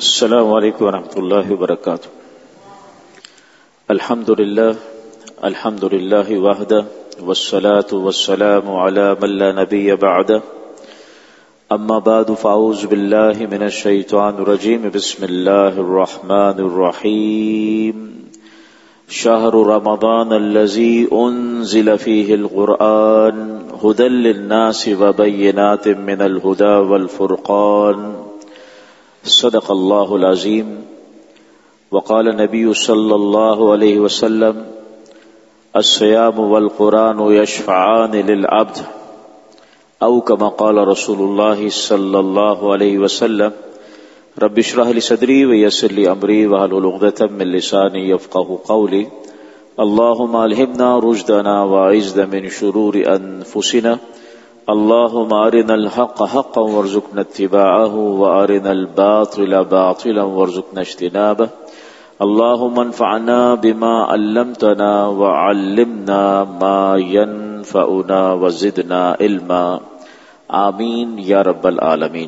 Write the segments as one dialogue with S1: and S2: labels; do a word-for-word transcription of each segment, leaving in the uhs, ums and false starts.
S1: السلام علیکم ورحمۃ اللہ وبرکاتہ. الحمد للہ الحمد للہ وحدہ والصلاة والسلام علی من لا نبی بعدہ. اما بعد فاعوذ باللہ من الشیطان الرجیم. بسم اللہ الرحمن الرحیم. شہر رمضان الذی انزل فیہ القرآن ھدی للناس وبینات من الھدی والفرقان. صدق اللہ العظیم. وقال نبی صلی اللہ علیہ وسلم الصیام والقرآن یشفعان للعبد او کما قال رسول اللہ صلی اللہ علیہ وسلم. رب اشرح لی صدری ویسر لی امری واحلل عقدۃ من لسانی یفقهوا قولی. اللهم الہمنا رشدنا واعذنا من شرور انفسنا. اللهم ارنا الحق حقا وارزقنا اتباعه وارنا الباطل باطلا وارزقنا اجتنابه. اللهم انفعنا بما علمتنا وعلمنا ما ينفعنا وزدنا علما. آمین یا رب العالمین.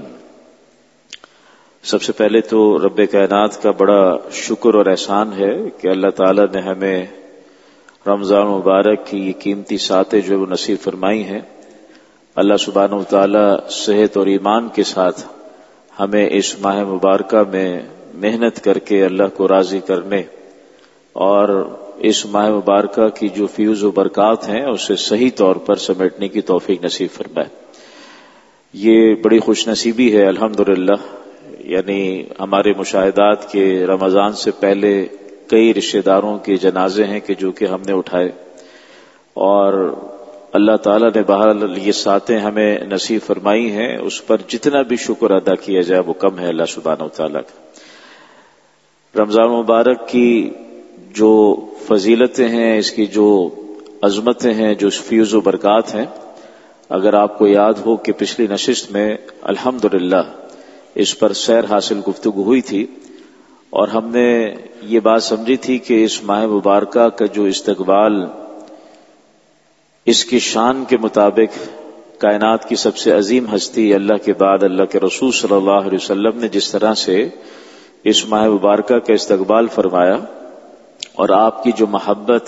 S1: سب سے پہلے تو رب کائنات کا بڑا شکر اور احسان ہے کہ اللہ تعالی نے ہمیں رمضان مبارک کی یہ قیمتی ساتیں جو وہ نصیب فرمائی ہیں. اللہ سبحانہ و تعالی صحت اور ایمان کے ساتھ ہمیں اس ماہ مبارکہ میں محنت کر کے اللہ کو راضی کرنے اور اس ماہ مبارکہ کی جو فیوز و برکات ہیں اسے صحیح طور پر سمیٹنے کی توفیق نصیب فرمائے. یہ بڑی خوش نصیبی ہے الحمدللہ. یعنی ہمارے مشاہدات کے رمضان سے پہلے کئی رشتہ داروں کے جنازے ہیں کہ جو کہ ہم نے اٹھائے اور اللہ تعالیٰ نے بہرحال یہ ساتیں ہمیں نصیب فرمائی ہیں. اس پر جتنا بھی شکر ادا کیا جائے وہ کم ہے اللہ سبحانہ و تعالیٰ کا. رمضان مبارک کی جو فضیلتیں ہیں، اس کی جو عظمتیں ہیں، جو فیوز و برکات ہیں، اگر آپ کو یاد ہو کہ پچھلی نشست میں الحمدللہ اس پر سیر حاصل گفتگو ہوئی تھی اور ہم نے یہ بات سمجھی تھی کہ اس ماہ مبارکہ کا جو استقبال اس کی شان کے مطابق کائنات کی سب سے عظیم ہستی اللہ کے بعد اللہ کے رسول صلی اللہ علیہ وسلم نے جس طرح سے اس ماہ مبارکہ کا استقبال فرمایا اور آپ کی جو محبت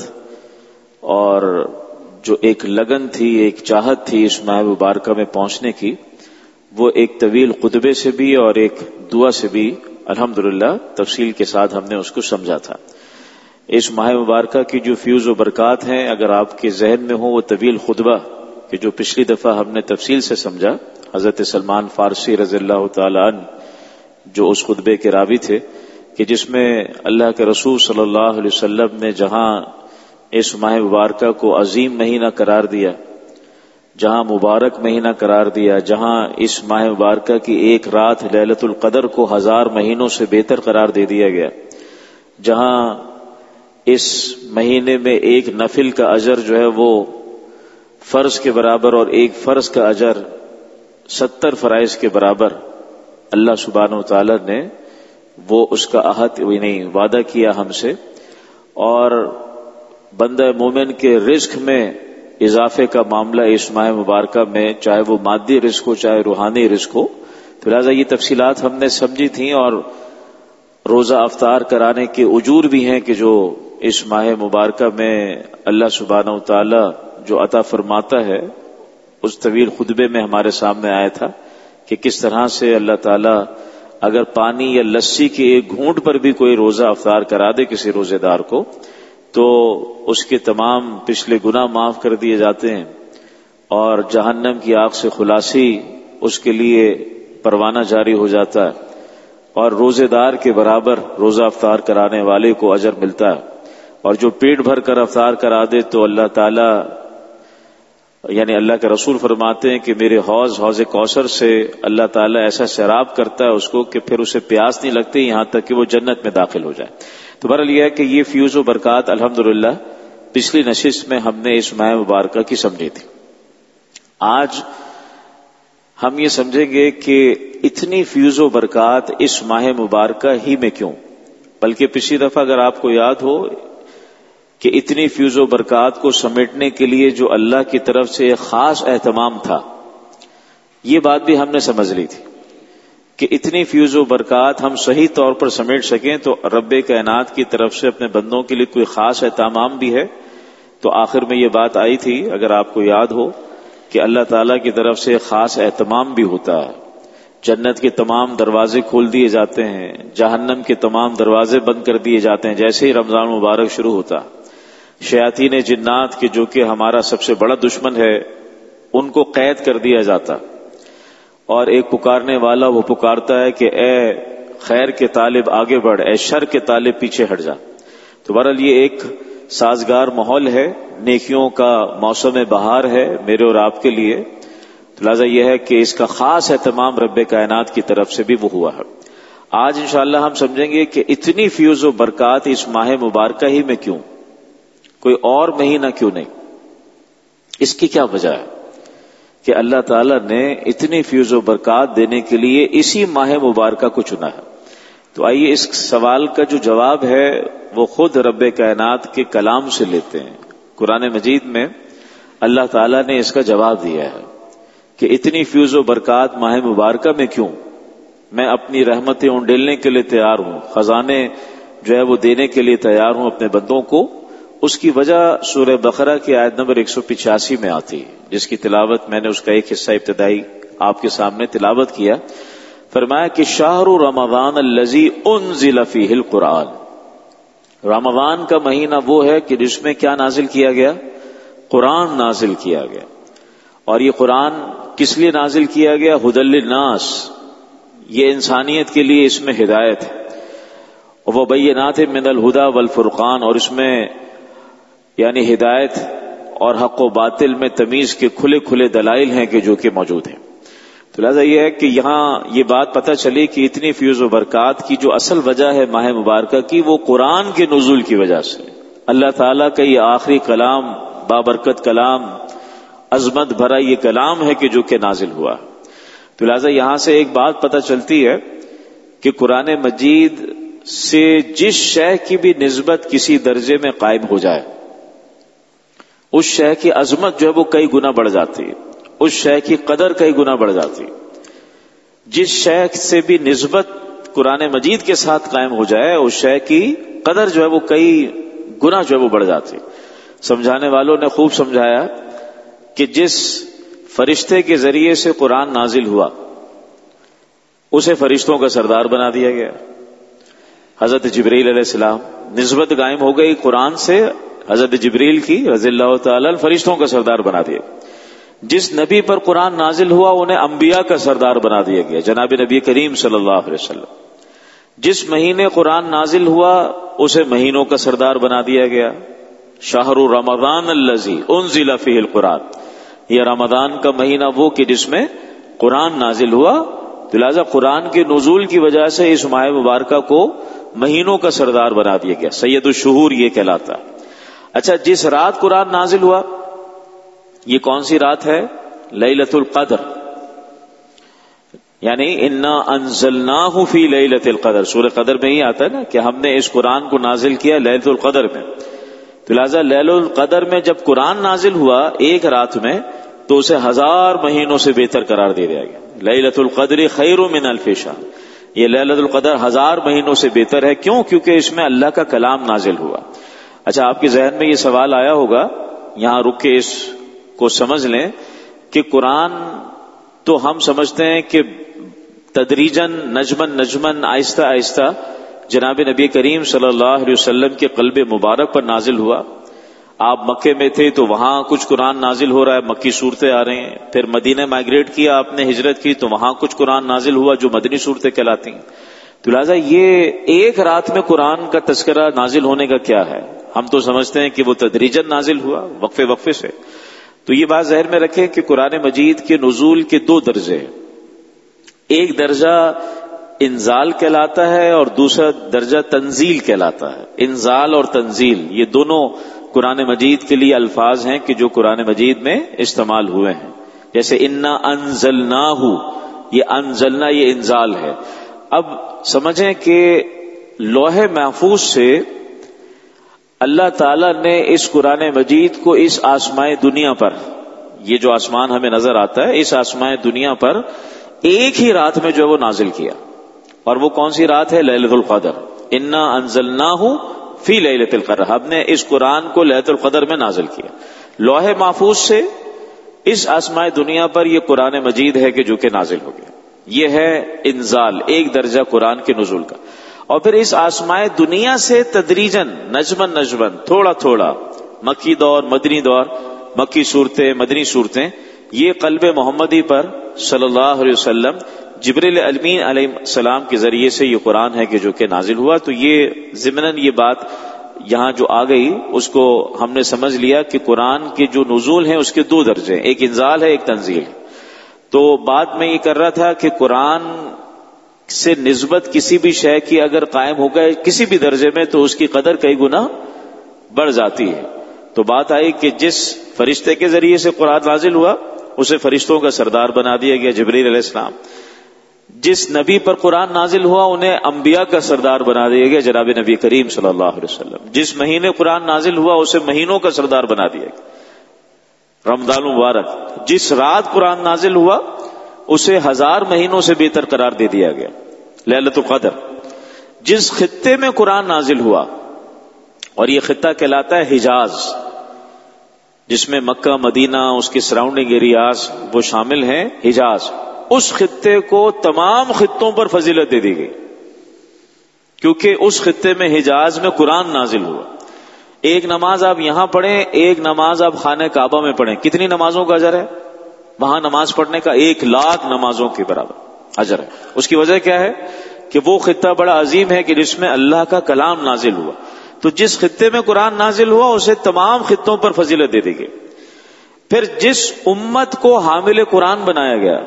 S1: اور جو ایک لگن تھی، ایک چاہت تھی اس ماہ مبارکہ میں پہنچنے کی، وہ ایک طویل خطبے سے بھی اور ایک دعا سے بھی الحمدللہ تفصیل کے ساتھ ہم نے اس کو سمجھا تھا. اس ماہ مبارکہ کی جو فیوز و برکات ہیں اگر آپ کے ذہن میں ہو وہ طویل خطبہ کہ جو پچھلی دفعہ ہم نے تفصیل سے سمجھا، حضرت سلمان فارسی رضی اللہ تعالی عنہ جو اس خطبے کے راوی تھے، کہ جس میں اللہ کے رسول صلی اللہ علیہ وسلم نے جہاں اس ماہ مبارکہ کو عظیم مہینہ قرار دیا، جہاں مبارک مہینہ قرار دیا، جہاں اس ماہ مبارکہ کی ایک رات لیلۃ القدر کو ہزار مہینوں سے بہتر قرار دے دیا گیا، جہاں اس مہینے میں ایک نفل کا اجر جو ہے وہ فرض کے برابر اور ایک فرض کا اجر ستر فرائض کے برابر اللہ سبحانہ و تعالی نے وہ اس کا عہد نہیں وعدہ کیا ہم سے. اور بندہ مومن کے رزق میں اضافے کا معاملہ اس ماہ مبارکہ میں، چاہے وہ مادی رزق ہو چاہے روحانی رزق ہو. تو لہٰذا یہ تفصیلات ہم نے سمجھی تھیں اور روزہ افطار کرانے کے اجور بھی ہیں کہ جو اس ماہ مبارکہ میں اللہ سبحانہ و تعالی جو عطا فرماتا ہے. اس طویل خطبے میں ہمارے سامنے آیا تھا کہ کس طرح سے اللہ تعالی اگر پانی یا لسی کے ایک گھونٹ پر بھی کوئی روزہ افطار کرا دے کسی روزے دار کو تو اس کے تمام پچھلے گناہ معاف کر دیے جاتے ہیں اور جہنم کی آگ سے خلاصی اس کے لیے پروانہ جاری ہو جاتا ہے اور روزے دار کے برابر روزہ افطار کرانے والے کو اجر ملتا ہے. اور جو پیٹ بھر کر افطار کرا دے تو اللہ تعالی یعنی اللہ کے رسول فرماتے ہیں کہ میرے حوض حوض کوثر سے اللہ تعالی ایسا سیراب کرتا ہے اس کو کہ پھر اسے پیاس نہیں لگتی یہاں تک کہ وہ جنت میں داخل ہو جائے. تو بہرحال یہ ہے کہ یہ فیوز و برکات الحمدللہ پچھلی نشست میں ہم نے اس ماہ مبارکہ کی سمجھی تھی. آج ہم یہ سمجھیں گے کہ اتنی فیوز و برکات اس ماہ مبارکہ ہی میں کیوں، بلکہ پچھلی دفعہ اگر آپ کو یاد ہو کہ اتنی فیوز و برکات کو سمیٹنے کے لیے جو اللہ کی طرف سے ایک خاص اہتمام تھا، یہ بات بھی ہم نے سمجھ لی تھی کہ اتنی فیوز و برکات ہم صحیح طور پر سمیٹ سکیں تو رب کائنات کی طرف سے اپنے بندوں کے لیے کوئی خاص اہتمام بھی ہے. تو آخر میں یہ بات آئی تھی اگر آپ کو یاد ہو کہ اللہ تعالیٰ کی طرف سے خاص اہتمام بھی ہوتا ہے. جنت کے تمام دروازے کھول دیے جاتے ہیں، جہنم کے تمام دروازے بند کر دیے جاتے ہیں جیسے ہی رمضان مبارک شروع ہوتا. شیاطین جنات کے جو کہ ہمارا سب سے بڑا دشمن ہے ان کو قید کر دیا جاتا، اور ایک پکارنے والا وہ پکارتا ہے کہ اے خیر کے طالب آگے بڑھ، اے شر کے طالب پیچھے ہٹ جا. تو بہرحال یہ ایک سازگار ماحول ہے، نیکیوں کا موسم بہار ہے میرے اور آپ کے لیے. تو لہٰذا یہ ہے کہ اس کا خاص اہتمام رب کائنات کی طرف سے بھی وہ ہوا ہے. آج انشاءاللہ ہم سمجھیں گے کہ اتنی فیوز و برکات اس ماہ مبارکہ ہی میں کیوں، کوئی اور مہینہ کیوں نہیں؟ اس کی کیا وجہ ہے کہ اللہ تعالیٰ نے اتنی فیوز و برکات دینے کے لیے اسی ماہ مبارکہ کو چنا ہے؟ تو آئیے اس سوال کا جو جواب ہے وہ خود رب کائنات کے کلام سے لیتے ہیں. قرآن مجید میں اللہ تعالیٰ نے اس کا جواب دیا ہے کہ اتنی فیوز و برکات ماہ مبارکہ میں کیوں؟ میں اپنی رحمتیں انڈیلنے کے لیے تیار ہوں، خزانے جو ہے وہ دینے کے لیے تیار ہوں اپنے بندوں کو. اس کی وجہ سورہ بقرہ کی آیت نمبر ایک سو پچاسی میں آتی ہے، جس کی تلاوت میں نے اس کا ایک حصہ ابتدائی آپ کے سامنے تلاوت کیا. فرمایا کہ شہر رمضان الذی انزل فیہ القرآن، رمضان کا مہینہ وہ ہے کہ جس میں کیا نازل کیا گیا؟ قرآن نازل کیا گیا. اور یہ قرآن کس لیے نازل کیا گیا؟ ھدی للناس، یہ انسانیت کے لیے اس میں ہدایت ہے. وبینات من الہدی والفرقان، اور اس میں یعنی ہدایت اور حق و باطل میں تمیز کے کھلے کھلے دلائل ہیں کہ جو کہ موجود ہیں. تو لہذا یہ ہے کہ یہاں یہ بات پتہ چلی کہ اتنی فیوز و برکات کی جو اصل وجہ ہے ماہ مبارکہ کی، وہ قرآن کے نزول کی وجہ سے. اللہ تعالیٰ کا یہ آخری کلام، بابرکت کلام، عظمت بھرا یہ کلام ہے کہ جو کہ نازل ہوا. تو لہذا یہاں سے ایک بات پتہ چلتی ہے کہ قرآن مجید سے جس شے کی بھی نسبت کسی درجے میں قائم ہو جائے، اس شے کی عظمت جو ہے وہ کئی گنا بڑھ جاتی ہے، اس شے کی قدر کئی گنا بڑھ جاتی ہے. جس شے سے بھی نسبت قرآن مجید کے ساتھ قائم ہو جائے اس شے کی قدر جو ہے وہ کئی گنا جو ہے وہ بڑھ جاتی ہے. سمجھانے والوں نے خوب سمجھایا کہ جس فرشتے کے ذریعے سے قرآن نازل ہوا اسے فرشتوں کا سردار بنا دیا گیا. حضرت جبریل علیہ السلام، نسبت قائم ہو گئی قرآن سے حضرت جبریل کی رضی اللہ تعالی فرشتوں کا سردار بنا دیا. جس نبی پر قرآن نازل ہوا انہیں انبیاء کا سردار بنا دیا گیا، جناب نبی کریم صلی اللہ علیہ وسلم. جس مہینے قرآن نازل ہوا اسے مہینوں کا سردار بنا دیا گیا. شہر رمضان الذی انزل فیہ القرآن، یہ رمضان کا مہینہ وہ کہ جس میں قرآن نازل ہوا. لہذا قرآن کے نزول کی وجہ سے اس ماہ مبارکہ کو مہینوں کا سردار بنا دیا گیا، سید الشہور یہ کہلاتا. اچھا، جس رات قرآن نازل ہوا یہ کون سی رات ہے؟ لیلۃ القدر، یعنی انا انزلناہ فی لیلۃ القدر. سورہ قدر میں ہی آتا ہے نا کہ ہم نے اس قرآن کو نازل کیا لیلۃ القدر میں. تو لہذا لیلۃ القدر میں جب قرآن نازل ہوا ایک رات میں تو اسے ہزار مہینوں سے بہتر قرار دے دیا گیا. لیلۃ القدر خیر من الف شہر، یہ لیلۃ القدر ہزار مہینوں سے بہتر ہے. کیوں؟ کیونکہ اس میں اللہ کا کلام نازل ہوا. اچھا، آپ کے ذہن میں یہ سوال آیا ہوگا، یہاں رک کے اس کو سمجھ لیں کہ قرآن تو ہم سمجھتے ہیں کہ تدریجاً نجمن نجمن آہستہ آہستہ جناب نبی کریم صلی اللہ علیہ وسلم کے قلب مبارک پر نازل ہوا. آپ مکے میں تھے تو وہاں کچھ قرآن نازل ہو رہا ہے، مکی صورتیں آ رہی ہیں. پھر مدینہ مائگریٹ کیا آپ نے، ہجرت کی، تو وہاں کچھ قرآن نازل ہوا جو مدنی صورتیں کہلاتی ہیں. تو لہٰذا یہ ایک رات میں قرآن کا تذکرہ نازل ہونے کا کیا ہے؟ ہم تو سمجھتے ہیں کہ وہ تدریجاً نازل ہوا وقفے وقفے سے. تو یہ بات ذہن میں رکھیں کہ قرآن مجید کے نزول کے دو درجے ہیں. ایک درجہ انزال کہلاتا ہے اور دوسرا درجہ تنزیل کہلاتا ہے. انزال اور تنزیل یہ دونوں قرآن مجید کے لیے الفاظ ہیں کہ جو قرآن مجید میں استعمال ہوئے ہیں. جیسے انا انزلناہ، یہ انزلنا یہ انزال ہے. اب سمجھیں کہ لوح محفوظ سے اللہ تعالیٰ نے اس قرآن مجید کو اس آسمائے دنیا پر، یہ جو آسمان ہمیں نظر آتا ہے، اس آسمائے دنیا پر ایک ہی رات میں جو ہے وہ نازل کیا. اور وہ کون سی رات ہے؟ لیلۃ القدر. انا انزلناہ فی لیلۃ القدر. ہم نے اس قرآن کو لیلۃ القدر میں نازل کیا. لوح محفوظ سے اس آسمائے دنیا پر یہ قرآن مجید ہے کہ جو کہ نازل ہو گیا. یہ ہے انزال، ایک درجہ قرآن کے نزول کا. اور پھر اس آسمائے دنیا سے تدریجاً نجمن نجمن تھوڑا تھوڑا مکی دور، مدنی دور، مکی صورتیں، مدنی صورتیں، یہ قلب محمدی پر صلی اللہ علیہ وسلم جبریل امین علیہ السلام کے ذریعے سے یہ قرآن ہے کہ جو کہ نازل ہوا. تو یہ ضمناً یہ بات یہاں جو آ گئی اس کو ہم نے سمجھ لیا کہ قرآن کے جو نزول ہیں اس کے دو درجے ہیں، ایک انزال ہے، ایک تنزیل ہے. تو بات میں یہ کر رہا تھا کہ قرآن سے نسبت کسی بھی شے کی اگر قائم ہو گئے کسی بھی درجے میں تو اس کی قدر کئی گنا بڑھ جاتی ہے. تو بات آئی کہ جس فرشتے کے ذریعے سے قرآن نازل ہوا اسے فرشتوں کا سردار بنا دیا گیا، جبریل علیہ السلام. جس نبی پر قرآن نازل ہوا انہیں انبیاء کا سردار بنا دیا گیا، جناب نبی کریم صلی اللہ علیہ وسلم. جس مہینے قرآن نازل ہوا اسے مہینوں کا سردار بنا دیا گیا، رمضان المبارک. جس رات قرآن نازل ہوا اسے ہزار مہینوں سے بہتر قرار دے دیا گیا، لیلۃ القدر. جس خطے میں قرآن نازل ہوا، اور یہ خطہ کہلاتا ہے حجاز، جس میں مکہ، مدینہ، اس کے سراؤنڈنگ ایریاز وہ شامل ہیں، حجاز، اس خطے کو تمام خطوں پر فضیلت دے دی گئی کیونکہ اس خطے میں حجاز میں قرآن نازل ہوا. ایک نماز آپ یہاں پڑھیں، ایک نماز آپ خانہ کعبہ میں پڑھیں، کتنی نمازوں کا اجر ہے؟ وہاں نماز پڑھنے کا ایک لاکھ نمازوں کے برابر اجر ہے. اس کی وجہ کیا ہے؟ کہ وہ خطہ بڑا عظیم ہے کہ جس میں اللہ کا کلام نازل ہوا. تو جس خطے میں قرآن نازل ہوا اسے تمام خطوں پر فضیلت دے دی گئی. پھر جس امت کو حامل قرآن بنایا گیا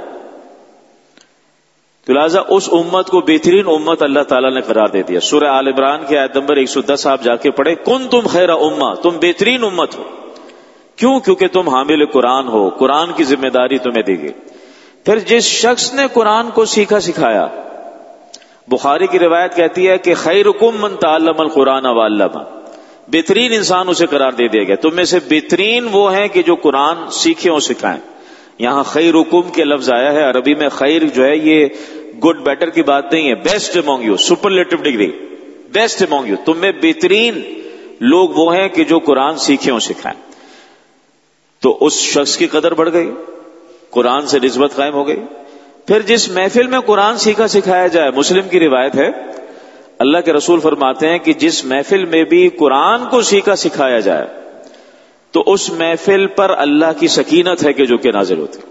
S1: تو لہٰذا اس امت کو بہترین امت اللہ تعالیٰ نے قرار دے دیا. سورہ آل عمران کی آیت نمبر ایک سو دس آپ جا کے پڑھیں، کن تم خیر امہ، تم بہترین امت ہو. کیوں؟ کیونکہ تم حامل قرآن ہو، قرآن کی ذمہ داری تمہیں دی گئی. پھر جس شخص نے قرآن کو سیکھا سکھایا، بخاری کی روایت کہتی ہے کہ خیرکم من تعلم القرآن وعلمہ، بہترین انسان اسے قرار دے دیا گیا. تم میں سے بہترین وہ ہیں کہ جو قرآن سیکھیں اور سکھائیں. یہاں خیرکم کے لفظ آیا ہے، عربی میں خیر جو ہے یہ گڈ بیٹر کی بات نہیں ہے، best among you, superlative degree, best among you. تم میں بہترین لوگ وہ ہیں کہ جو قرآن سیکھیں اور سکھائیں. تو اس شخص کی قدر بڑھ گئی، قرآن سے نسبت قائم ہو گئی. پھر جس محفل میں قرآن سیکھا سکھایا جائے، مسلم کی روایت ہے، اللہ کے رسول فرماتے ہیں کہ جس محفل میں بھی قرآن کو سیکھا سکھایا جائے تو اس محفل پر اللہ کی سکینت ہے کہ جو کہ نازل ہوتی.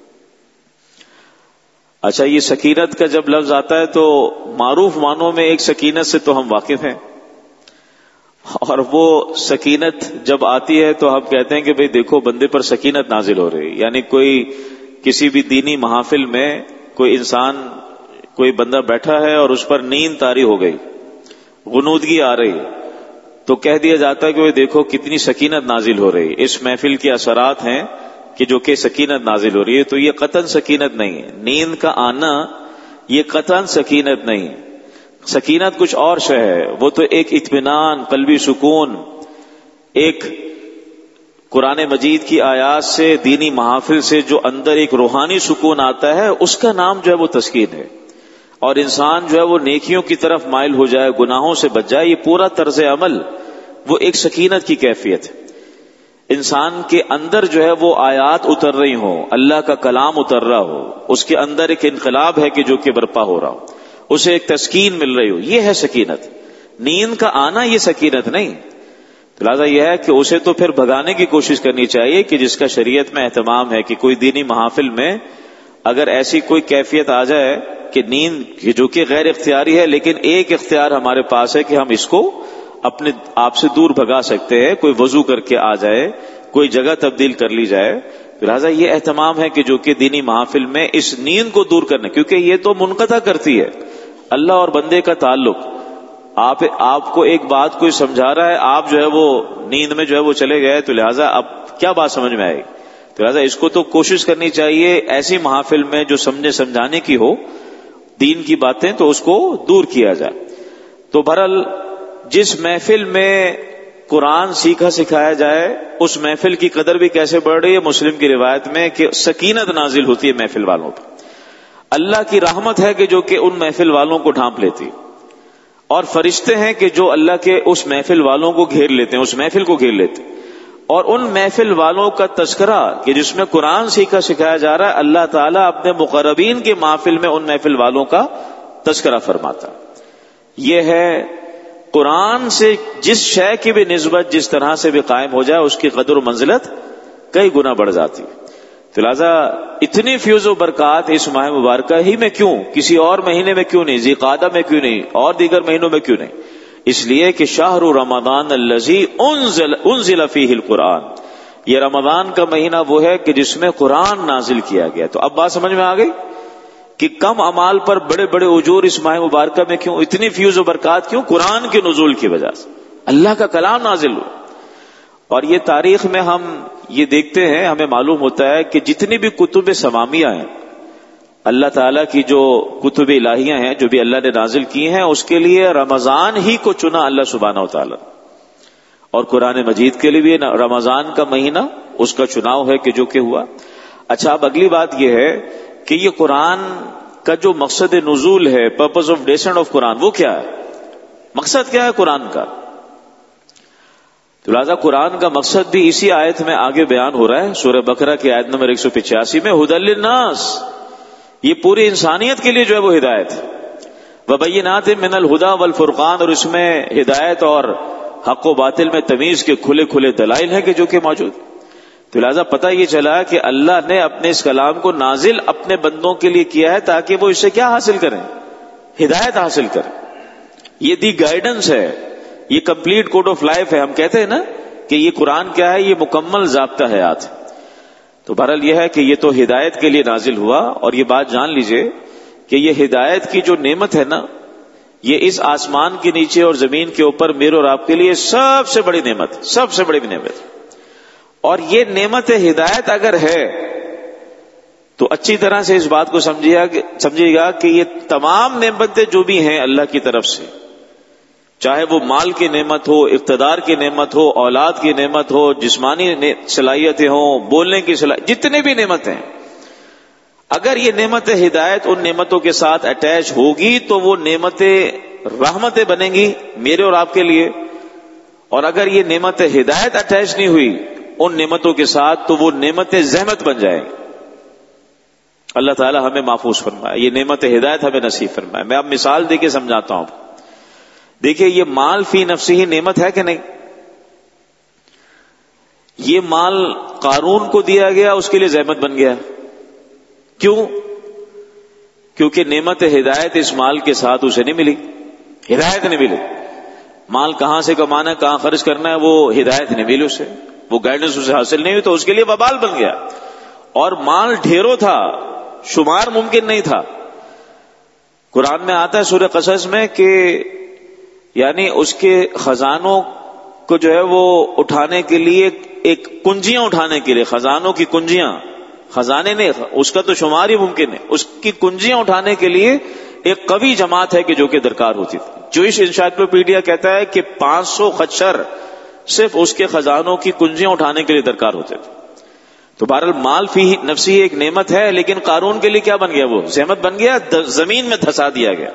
S1: اچھا، یہ سکینت کا جب لفظ آتا ہے تو معروف معنوں میں ایک سکینت سے تو ہم واقف ہیں، اور وہ سکینت جب آتی ہے تو ہم کہتے ہیں کہ بھئی دیکھو بندے پر سکینت نازل ہو رہی. یعنی کوئی کسی بھی دینی محافل میں کوئی انسان، کوئی بندہ بیٹھا ہے اور اس پر نیند طاری ہو گئی، غنودگی آ رہی، تو کہہ دیا جاتا ہے کہ وہ دیکھو کتنی سکینت نازل ہو رہی. اس محفل کے اثرات ہیں کہ جو کہ سکینت نازل ہو رہی ہے. تو یہ قطعاً سکینت نہیں ہے، نیند کا آنا یہ قطعاً سکینت نہیں. سکینت کچھ اور شے ہے، وہ تو ایک اطمینان، قلبی سکون، ایک قرآن مجید کی آیات سے، دینی محافل سے جو اندر ایک روحانی سکون آتا ہے، اس کا نام جو ہے وہ تسکین ہے. اور انسان جو ہے وہ نیکیوں کی طرف مائل ہو جائے، گناہوں سے بچ جائے، یہ پورا طرز عمل وہ ایک سکینت کی کیفیت ہے. انسان کے اندر جو ہے وہ آیات اتر رہی ہوں، اللہ کا کلام اتر رہا ہو، اس کے اندر ایک انقلاب ہے کہ جو کہ برپا ہو رہا ہو، اسے ایک تسکین مل رہی ہو، یہ ہے سکینت. نیند کا آنا یہ سکینت نہیں. لہٰذا یہ ہے کہ اسے تو پھر بھگانے کی کوشش کرنی چاہیے کہ جس کا شریعت میں اہتمام ہے کہ کوئی دینی محافل میں اگر ایسی کوئی کیفیت آ جائے کہ نیند جو کہ غیر اختیاری ہے، لیکن ایک اختیار ہمارے پاس ہے کہ ہم اس کو اپنے آپ سے دور بھگا سکتے ہیں، کوئی وضو کر کے آ جائے، کوئی جگہ تبدیل کر لی جائے. لہٰذا یہ اہتمام ہے کہ جو کہ دینی محافل میں اس نیند کو دور کرنا، کیونکہ یہ تو منقطع کرتی ہے اللہ اور بندے کا تعلق. آپ آپ کو ایک بات کوئی سمجھا رہا ہے، آپ جو ہے وہ نیند میں جو ہے وہ چلے گئے، تو لہٰذا اب کیا بات سمجھ میں آئے گی؟ تو لہٰذا اس کو تو کوشش کرنی چاہیے ایسی محافل میں جو سمجھے سمجھانے کی ہو دین کی باتیں، تو اس کو دور کیا جائے. تو بہرحال جس محفل میں قرآن سیکھا سکھایا جائے اس محفل کی قدر بھی کیسے بڑھ رہی ہے؟ مسلم کی روایت میں کہ سکینت نازل ہوتی ہے محفل والوں پر. اللہ کی رحمت ہے کہ جو کہ ان محفل والوں کو ڈھانپ لیتی، اور فرشتے ہیں کہ جو اللہ کے اس محفل والوں کو گھیر لیتے ہیں، اس محفل کو گھیر لیتے ہیں. اور ان محفل والوں کا تذکرہ کہ جس میں قرآن سیکھا سکھایا جا رہا ہے، اللہ تعالیٰ اپنے مقربین کے محفل میں ان محفل والوں کا تذکرہ فرماتا. یہ ہے قرآن سے جس شے کی بھی نسبت جس طرح سے بھی قائم ہو جائے، اس کی قدر و منزلت کئی گنا بڑھ جاتی. تو لہٰذا اتنی فیوز و برکات اس ماہ مبارکہ ہی میں کیوں، کسی اور مہینے میں کیوں نہیں، ذی قعدہ میں کیوں نہیں، اور دیگر مہینوں میں کیوں نہیں؟ اس لیے کہ شہر رمضان الذی انزل انزل فیہ القرآن، یہ رمضان کا مہینہ وہ ہے کہ جس میں قرآن نازل کیا گیا. تو اب بات سمجھ میں آ گئی کہ کم اعمال پر بڑے بڑے اجور اس ماہ مبارکہ میں کیوں، اتنی فیوز و برکات کیوں؟ قرآن کے نزول کی وجہ سے، اللہ کا کلام نازل ہوا. اور یہ تاریخ میں ہم یہ دیکھتے ہیں، ہمیں معلوم ہوتا ہے کہ جتنی بھی کتب سمامیہ ہیں، اللہ تعالیٰ کی جو کتب الہیہ ہیں جو بھی اللہ نے نازل کی ہیں، اس کے لیے رمضان ہی کو چنا اللہ سبحانہ و تعالیٰ. اور قرآن مجید کے لیے بھی رمضان کا مہینہ اس کا چناؤ ہے کہ جو کہ ہوا. اچھا، اب اگلی بات یہ ہے کہ یہ قرآن کا جو مقصد نزول ہے، پرپز آف ڈیسنٹ آف قرآن، وہ کیا ہے؟ مقصد کیا ہے قرآن کا؟ تو لہذا قرآن کا مقصد بھی اسی آیت میں آگے بیان ہو رہا ہے، سورہ بقرہ کی آیت نمبر ایک سو پچاسی میں، ھدی للناس، یہ پوری انسانیت کے لیے جو ہے وہ ہدایت ہے. وبینات من الہدی والفرقان، اور اس میں ہدایت اور حق و باطل میں تمیز کے کھلے کھلے دلائل ہیں کہ جو کہ موجود. تو لہذا پتہ یہ چلا کہ اللہ نے اپنے اس کلام کو نازل اپنے بندوں کے لیے کیا ہے تاکہ وہ اس سے کیا حاصل کریں؟ ہدایت حاصل کریں. یہ دی گائیڈنس ہے، یہ کمپلیٹ کوڈ آف لائف ہے. ہم کہتے ہیں نا کہ یہ قرآن کیا ہے؟ یہ مکمل ضابطہ حیات ہے. تو بہرحال یہ ہے کہ یہ تو ہدایت کے لیے نازل ہوا. اور یہ بات جان لیجئے کہ یہ ہدایت کی جو نعمت ہے نا، یہ اس آسمان کے نیچے اور زمین کے اوپر میرے اور آپ کے لیے سب سے بڑی نعمت ہے، سب سے بڑی نعمت. اور یہ نعمت ہدایت اگر ہے تو اچھی طرح سے اس بات کو سمجھیے گا کہ یہ تمام نعمتیں جو بھی ہیں اللہ کی طرف سے، چاہے وہ مال کی نعمت ہو، اقتدار کی نعمت ہو، اولاد کی نعمت ہو، جسمانی صلاحیتیں ہوں، بولنے کی صلاحیت، جتنے بھی نعمتیں ہیں، اگر یہ نعمت ہدایت ان نعمتوں کے ساتھ اٹیچ ہوگی تو وہ نعمتیں رحمتیں بنیں گی میرے اور آپ کے لیے. اور اگر یہ نعمت ہدایت اٹیچ نہیں ہوئی ان نعمتوں کے ساتھ تو وہ نعمتیں زحمت بن جائیں. اللہ تعالی ہمیں محفوظ فرمائے، یہ نعمت ہدایت ہمیں نصیب فرمائے. میں اب مثال دے کے سمجھاتا ہوں. دیکھیے، یہ مال فی نفسی ہی نعمت ہے کہ نہیں؟ یہ مال قارون کو دیا گیا، اس کے لیے زحمت بن گیا. کیوں؟ کیونکہ نعمت ہدایت اس مال کے ساتھ اسے نہیں ملی، ہدایت نہیں ملی. مال کہاں سے کمانا ہے، کہاں خرچ کرنا ہے، وہ ہدایت نہیں ملی اسے، وہ گائیڈنس اسے حاصل نہیں ہوئی، تو اس کے لیے وبال بن گیا. اور مال ڈھیروں تھا، شمار ممکن نہیں تھا. قرآن میں آتا ہے سورہ قصص میں کہ یعنی اس کے خزانوں کو جو ہے وہ اٹھانے کے لیے، ایک کنجیاں اٹھانے کے لیے، خزانوں کی کنجیاں، خزانے نہیں، اس کا تو شمار ہی ممکن ہے، اس کی کنجیاں اٹھانے کے لیے ایک قوی جماعت ہے کہ جو کہ درکار ہوتی تھی. جوئش انسائکلوپیڈیا کہتا ہے کہ پانچ سو خچر صرف اس کے خزانوں کی کنجیاں اٹھانے کے لیے درکار ہوتے تھے. تو بہرحال مال فی نفسی ایک نعمت ہے، لیکن قارون کے لیے کیا بن گیا؟ وہ زحمت بن گیا، زمین میں دھسا دیا گیا.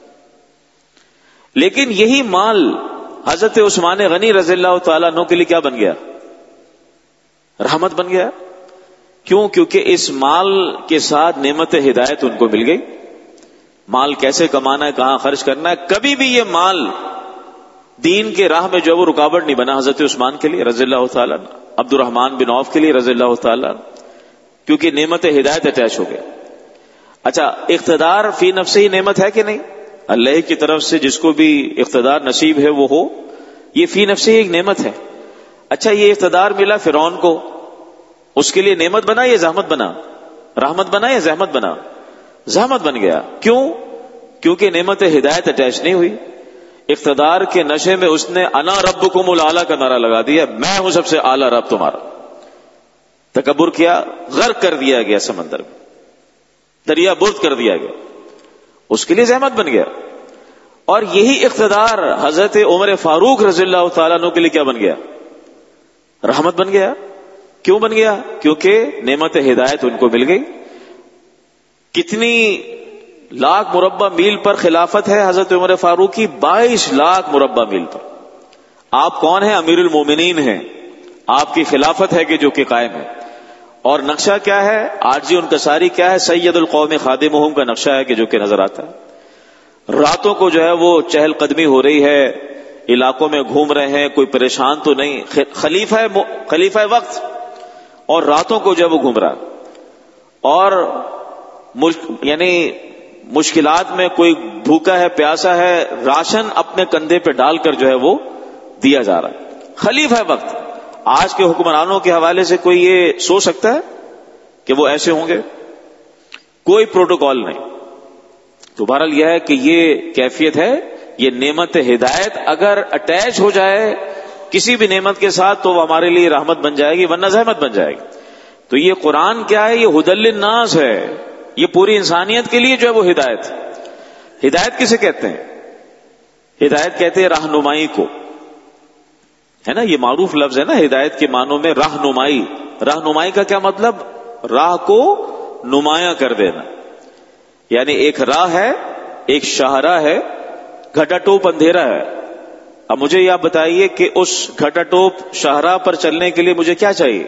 S1: لیکن یہی مال حضرت عثمان غنی رضی اللہ تعالیٰ عنہ کے لیے کیا بن گیا؟ رحمت بن گیا. کیوں؟ کیونکہ اس مال کے ساتھ نعمت ہدایت ان کو مل گئی. مال کیسے کمانا ہے، کہاں خرچ کرنا ہے، کبھی بھی یہ مال دین کے راہ میں جو وہ رکاوٹ نہیں بنا حضرت عثمان کے لیے رضی اللہ تعالیٰ، عبد الرحمن بن عوف کے لیے رضی اللہ تعالیٰ، کیونکہ نعمت ہدایت اٹیچ ہو گیا. اچھا، اقتدار فی نفسی نعمت ہے کہ نہیں؟ اللہ کی طرف سے جس کو بھی اقتدار نصیب ہے وہ ہو، یہ فی نفسی ایک نعمت ہے. اچھا، یہ اقتدار ملا فرعون کو، اس کے لیے نعمت بنا یا زحمت بنا؟ رحمت بنا یا زحمت بنا؟ زحمت بن گیا. کیوں؟ کیونکہ نعمت ہدایت اٹیچ نہیں ہوئی. اقتدار کے نشے میں اس نے انا ربکم الاعلی کا نعرہ لگا دیا، میں ہوں سب سے اعلیٰ رب تمہارا. تکبر کیا، غرق کر دیا گیا سمندر میں، دریا برد کر دیا گیا، اس کے لیے زحمت بن گیا. اور یہی اقتدار حضرت عمر فاروق رضی اللہ تعالیٰ عنہ کے لیے کیا بن گیا؟ رحمت بن گیا. کیوں بن گیا؟ کیونکہ نعمت ہدایت ان کو مل گئی. کتنی لاکھ مربع میل پر خلافت ہے حضرت عمر فاروق کی؟ بائیس لاکھ مربع میل پر. آپ کون ہیں؟ امیر المومنین ہیں. آپ کی خلافت ہے کہ جو کہ قائم ہے. اور نقشہ کیا ہے؟ عاجزی انکساری کیا ہے؟ سید القوم خادمہم کا نقشہ ہے کہ جو کہ نظر آتا ہے. راتوں کو جو ہے وہ چہل قدمی ہو رہی ہے، علاقوں میں گھوم رہے ہیں، کوئی پریشان تو نہیں. خلیفہ خلیفہ وقت اور راتوں کو جو ہے وہ گھوم رہا، اور یعنی مشکلات میں کوئی بھوکا ہے، پیاسا ہے، راشن اپنے کندھے پہ ڈال کر جو ہے وہ دیا جا رہا ہے. خلیفہ وقت. آج کے حکمرانوں کے حوالے سے کوئی یہ سوچ سکتا ہے کہ وہ ایسے ہوں گے؟ کوئی پروٹوکول نہیں. تو بہرحال یہ ہے کہ یہ کیفیت ہے. یہ نعمت ہدایت اگر اٹیچ ہو جائے کسی بھی نعمت کے ساتھ تو وہ ہمارے لیے رحمت بن جائے گی، ورنہ زحمت بن جائے گی. تو یہ قرآن کیا ہے؟ یہ ہدی للناس ہے. یہ پوری انسانیت کے لیے جو ہے وہ ہدایت. ہدایت کسے کہتے ہیں؟ ہدایت کہتے ہیں رہنمائی کو، ہے نا. یہ معروف لفظ ہے نا ہدایت کے معنوں میں رہنمائی. رہنمائی کا کیا مطلب؟ راہ کو نمایاں کر دینا. یعنی ایک راہ ہے، ایک شاہراہ ہے، گھٹا ٹوپ اندھیرا ہے. اب مجھے یہ آپ بتائیے کہ اس گھٹا ٹوپ شاہراہ پر چلنے کے لیے مجھے کیا چاہیے؟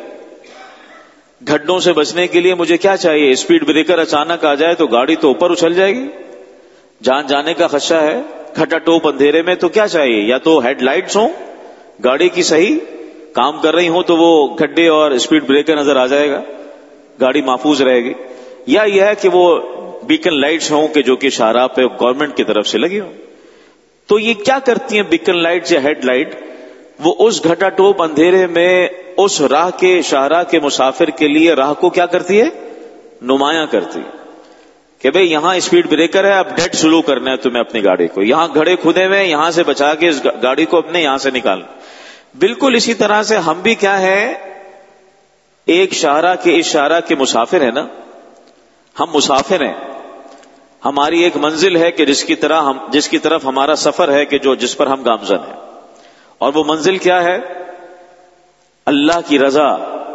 S1: گھڈوں سے بچنے کے لیے مجھے کیا چاہیے؟ اسپیڈ بریکر اچانک آ جائے تو گاڑی تو اوپر اچھل جائے گی، جان جانے کا خدشہ ہے. گھٹا ٹوپ اندھیرے میں تو کیا چاہیے؟ یا تو ہیڈ لائٹس ہوں گاڑی کی صحیح کام کر رہی ہوں تو وہ گھڈے اور اسپیڈ بریکر نظر آ جائے گا، گاڑی محفوظ رہے گی. یا یہ ہے کہ وہ بیکن لائٹس ہوں کہ جو کہ شاہراہ پہ گورنمنٹ کی طرف سے لگی ہوں. تو یہ کیا کرتی ہیں بیکن لائٹ یا ہیڈ لائٹ؟ وہ اس گھٹا ٹوپ اندھیرے میں اس راہ کے شاہراہ کے مسافر کے لیے راہ کو کیا کرتی ہے؟ نمایاں کرتی ہے کہ بھئی یہاں اسپیڈ بریکر ہے، اب ڈیڈ سلو کرنا ہے تمہیں اپنی گاڑی کو، یہاں گھڑے کھدے ہوئے یہاں سے بچا کے اس گاڑی کو اپنے یہاں سے نکالنا. بالکل اسی طرح سے ہم بھی کیا ہے؟ ایک شاہراہ کے اس شاہراہ کے مسافر ہیں نا. ہم مسافر ہیں. ہماری ایک منزل ہے کہ جس کی طرح ہم جس کی طرف ہمارا سفر ہے کہ جو جس پر ہم گامزن ہیں. اور وہ منزل کیا ہے؟ اللہ کی رضا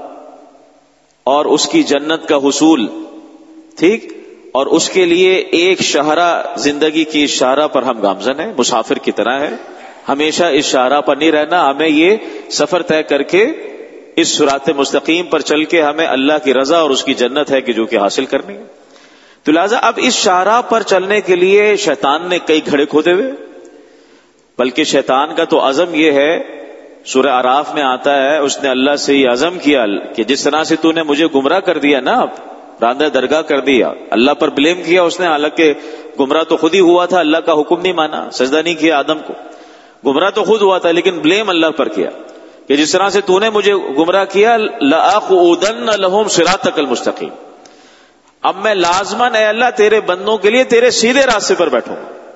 S1: اور اس کی جنت کا حصول. ٹھیک. اور اس کے لیے ایک شاہراہ زندگی کی اس شاہراہ پر ہم گامزن ہیں، مسافر کی طرح ہے. ہمیشہ اس شاہراہ پر نہیں رہنا، ہمیں یہ سفر طے کر کے اس صراط مستقیم پر چل کے ہمیں اللہ کی رضا اور اس کی جنت ہے کہ جو کہ حاصل کرنی ہے. تو لہذا اب اس شاہراہ پر چلنے کے لیے شیطان نے کئی گھڑے کھودے ہوئے. بلکہ شیطان کا تو عزم یہ ہے، سورہ اعراف میں آتا ہے، اس نے اللہ سے یہ عزم کیا کہ جس طرح سے تو نے مجھے گمراہ کر دیا نا، اب راندہ درگاہ کر دیا، اللہ پر بلیم کیا اس نے، حالانکہ گمراہ تو خود ہی ہوا تھا، اللہ کا حکم نہیں مانا، سجدہ نہیں کیا آدم کو. گمراہ تو خود ہوا تھا لیکن بلیم اللہ پر کیا کہ جس طرح سے تو نے مجھے گمراہ کیا، لَأَقْعُدَنَّ لَهُمْ صِرَاطَكَ الْمُسْتَقِيمَ. اب میں لازماً اے اللہ تیرے بندوں کے لیے تیرے سیدھے راستے پر بیٹھوں.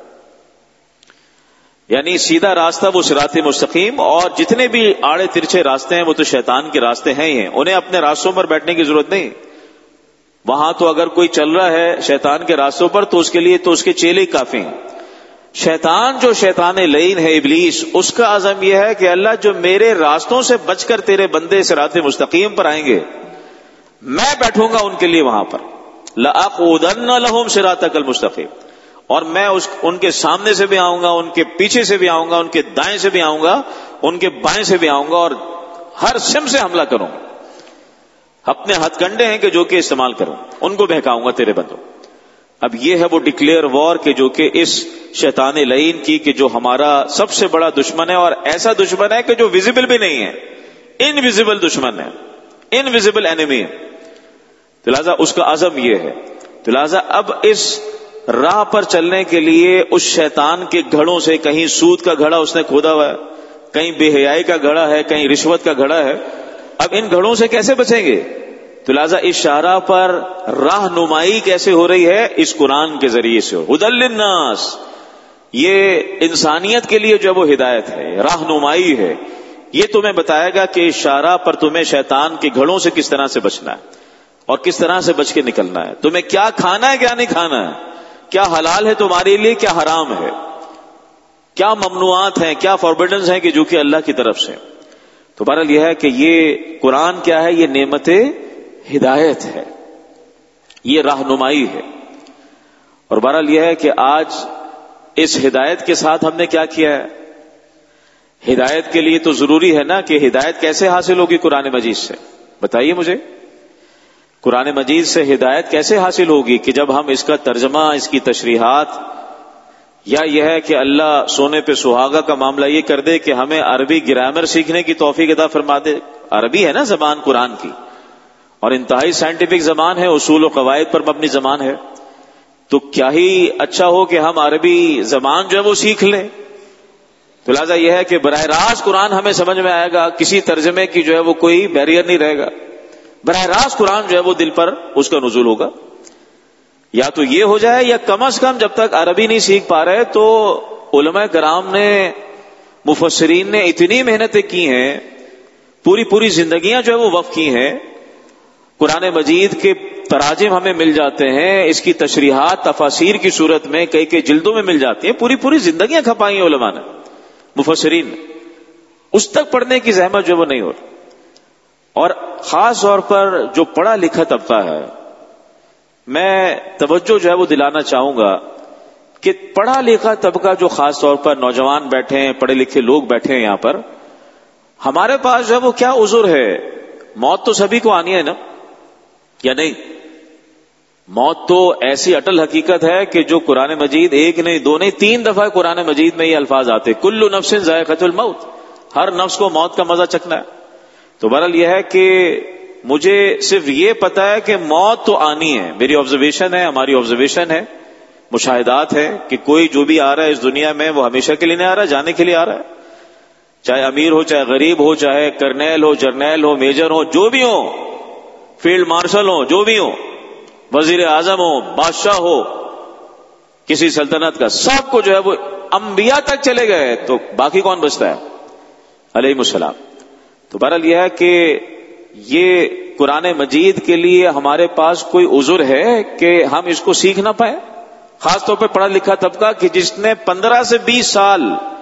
S1: یعنی سیدھا راستہ وہ صراط مستقیم، اور جتنے بھی آڑے ترچھے راستے ہیں وہ تو شیطان کے راستے ہیں ہی ہیں، انہیں اپنے راستوں پر بیٹھنے کی ضرورت نہیں. وہاں تو اگر کوئی چل رہا ہے شیطان کے راستوں پر تو اس کے لیے تو اس کے چیلے کافی ہیں. شیطان جو شیطان لعین ہے ابلیس، اس کا عزم یہ ہے کہ اللہ جو میرے راستوں سے بچ کر تیرے بندے صراط مستقیم پر آئیں گے میں بیٹھوں گا ان کے لیے وہاں پر. لَأَقْعُدَنَّ لَهُمْ صِرَاطَكَ الْمُسْتَقِيمَ. اور میں اس ان کے سامنے سے بھی آؤں گا، ان کے پیچھے سے بھی آؤں گا، ان کے دائیں سے بھی آؤں گا، ان کے بائیں سے بھی آؤں گا، اور ہر سم سے حملہ کروں گا. اپنے ہتھ کنڈے ہیں کہ جو کہ استعمال کروں، ان کو بہکاؤں گا تیرے بندوں. اب یہ ہے وہ ڈکلیئر وار کہ جو کہ اس شیطان لعین کی، کہ جو ہمارا سب سے بڑا دشمن ہے، اور ایسا دشمن ہے کہ جو ویزیبل بھی نہیں ہے، انویزیبل دشمن ہے، انویزیبل اینیمی ہے. تو لہذا اس کا عزم یہ ہے. تو لہذا اب اس راہ پر چلنے کے لیے اس شیطان کے گھڑوں سے، کہیں سود کا گھڑا اس نے کھودا ہوا ہے، کہیں بے حیائی کا گھڑا ہے، کہیں رشوت کا گھڑا ہے. اب ان گھڑوں سے کیسے بچیں گے؟ تو لہذا اس شاہراہ پر راہنمائی کیسے ہو رہی ہے؟ اس قرآن کے ذریعے سے. ہدی للناس، یہ انسانیت کے لیے جو وہ ہدایت ہے، راہنمائی ہے. یہ تمہیں بتائے گا کہ اس شاہراہ پر تمہیں شیطان کے گھڑوں سے کس طرح سے بچنا ہے اور کس طرح سے بچ کے نکلنا ہے. تمہیں کیا کھانا ہے، کیا نہیں کھانا ہے، کیا حلال ہے تمہارے لیے، کیا حرام ہے، کیا ممنوعات ہیں، کیا فوربیڈنز ہیں کہ جو کہ اللہ کی طرف سے. تو بہرحال یہ ہے کہ یہ قرآن کیا ہے؟ یہ نعمت ہدایت ہے، یہ رہنمائی ہے. اور بہرحال یہ ہے کہ آج اس ہدایت کے ساتھ ہم نے کیا کیا ہے؟ ہدایت کے لیے تو ضروری ہے نا کہ ہدایت کیسے حاصل ہوگی قرآن مجید سے؟ بتائیے مجھے، قرآن مجید سے ہدایت کیسے حاصل ہوگی کہ جب ہم اس کا ترجمہ، اس کی تشریحات، یا یہ ہے کہ اللہ سونے پہ سہاگا کا معاملہ یہ کر دے کہ ہمیں عربی گرامر سیکھنے کی توفیق عطا فرما دے. عربی ہے نا زبان قرآن کی، اور انتہائی سائنٹیفک زبان ہے، اصول و قواعد پر مبنی زبان ہے. تو کیا ہی اچھا ہو کہ ہم عربی زبان جو ہے وہ سیکھ لیں. تو لہٰذا یہ ہے کہ براہ راست قرآن ہمیں سمجھ میں آئے گا، کسی ترجمے کی جو ہے وہ کوئی بیریئر نہیں رہے گا. براہ راست قرآن جو ہے وہ دل پر اس کا نزول ہوگا. یا تو یہ ہو جائے، یا کم از کم جب تک عربی نہیں سیکھ پا رہے تو علماء کرام نے، مفسرین نے اتنی محنتیں کی ہیں، پوری پوری زندگیاں جو ہے وہ وقف کی ہیں. قرآن مجید کے تراجم ہمیں مل جاتے ہیں، اس کی تشریحات تفاسیر کی صورت میں کئی کئی جلدوں میں مل جاتی ہیں. پوری پوری زندگیاں کھپائی ہیں علماء نے، مفسرین نے. اس تک پڑھنے کی زحمت جو وہ نہیں ہو رہی. اور خاص طور پر جو پڑھا لکھا طبقہ ہے، میں توجہ جو ہے وہ دلانا چاہوں گا کہ پڑھا لکھا طبقہ جو خاص طور پر نوجوان بیٹھے ہیں، پڑھے لکھے لوگ بیٹھے ہیں یہاں پر، ہمارے پاس جو ہے وہ کیا عذر ہے؟ موت تو سبھی کو آنی ہے نا، یا نہیں؟ موت تو ایسی اٹل حقیقت ہے کہ جو قرآن مجید ایک نہیں دو نہیں تین دفعہ قرآن مجید میں یہ الفاظ آتے، کل نفس ذائقۃ الموت، ہر نفس کو موت کا مزہ چکھنا ہے. تو بہرحال یہ ہے کہ مجھے صرف یہ پتا ہے کہ موت تو آنی ہے. میری آبزرویشن ہے، ہماری آبزرویشن ہے، مشاہدات ہے کہ کوئی جو بھی آ رہا ہے اس دنیا میں وہ ہمیشہ کے لیے نہیں آ رہا، جانے کے لیے آ رہا ہے. چاہے امیر ہو، چاہے غریب ہو، چاہے کرنیل ہو، جرنیل ہو، میجر ہو، جو بھی ہو، فیلڈ مارشل ہو، جو بھی ہو، وزیر اعظم ہو، بادشاہ ہو کسی سلطنت کا، سب کو جو ہے وہ انبیاء تک چلے گئے تو باقی کون بچتا ہے؟ علیہ السلام. تو بہرحال یہ ہے کہ یہ قرآن مجید کے لیے ہمارے پاس کوئی عذر ہے کہ ہم اس کو سیکھ نہ پائیں؟ خاص طور پہ پڑھا لکھا طبقہ کہ جس نے پندرہ سے بیس سال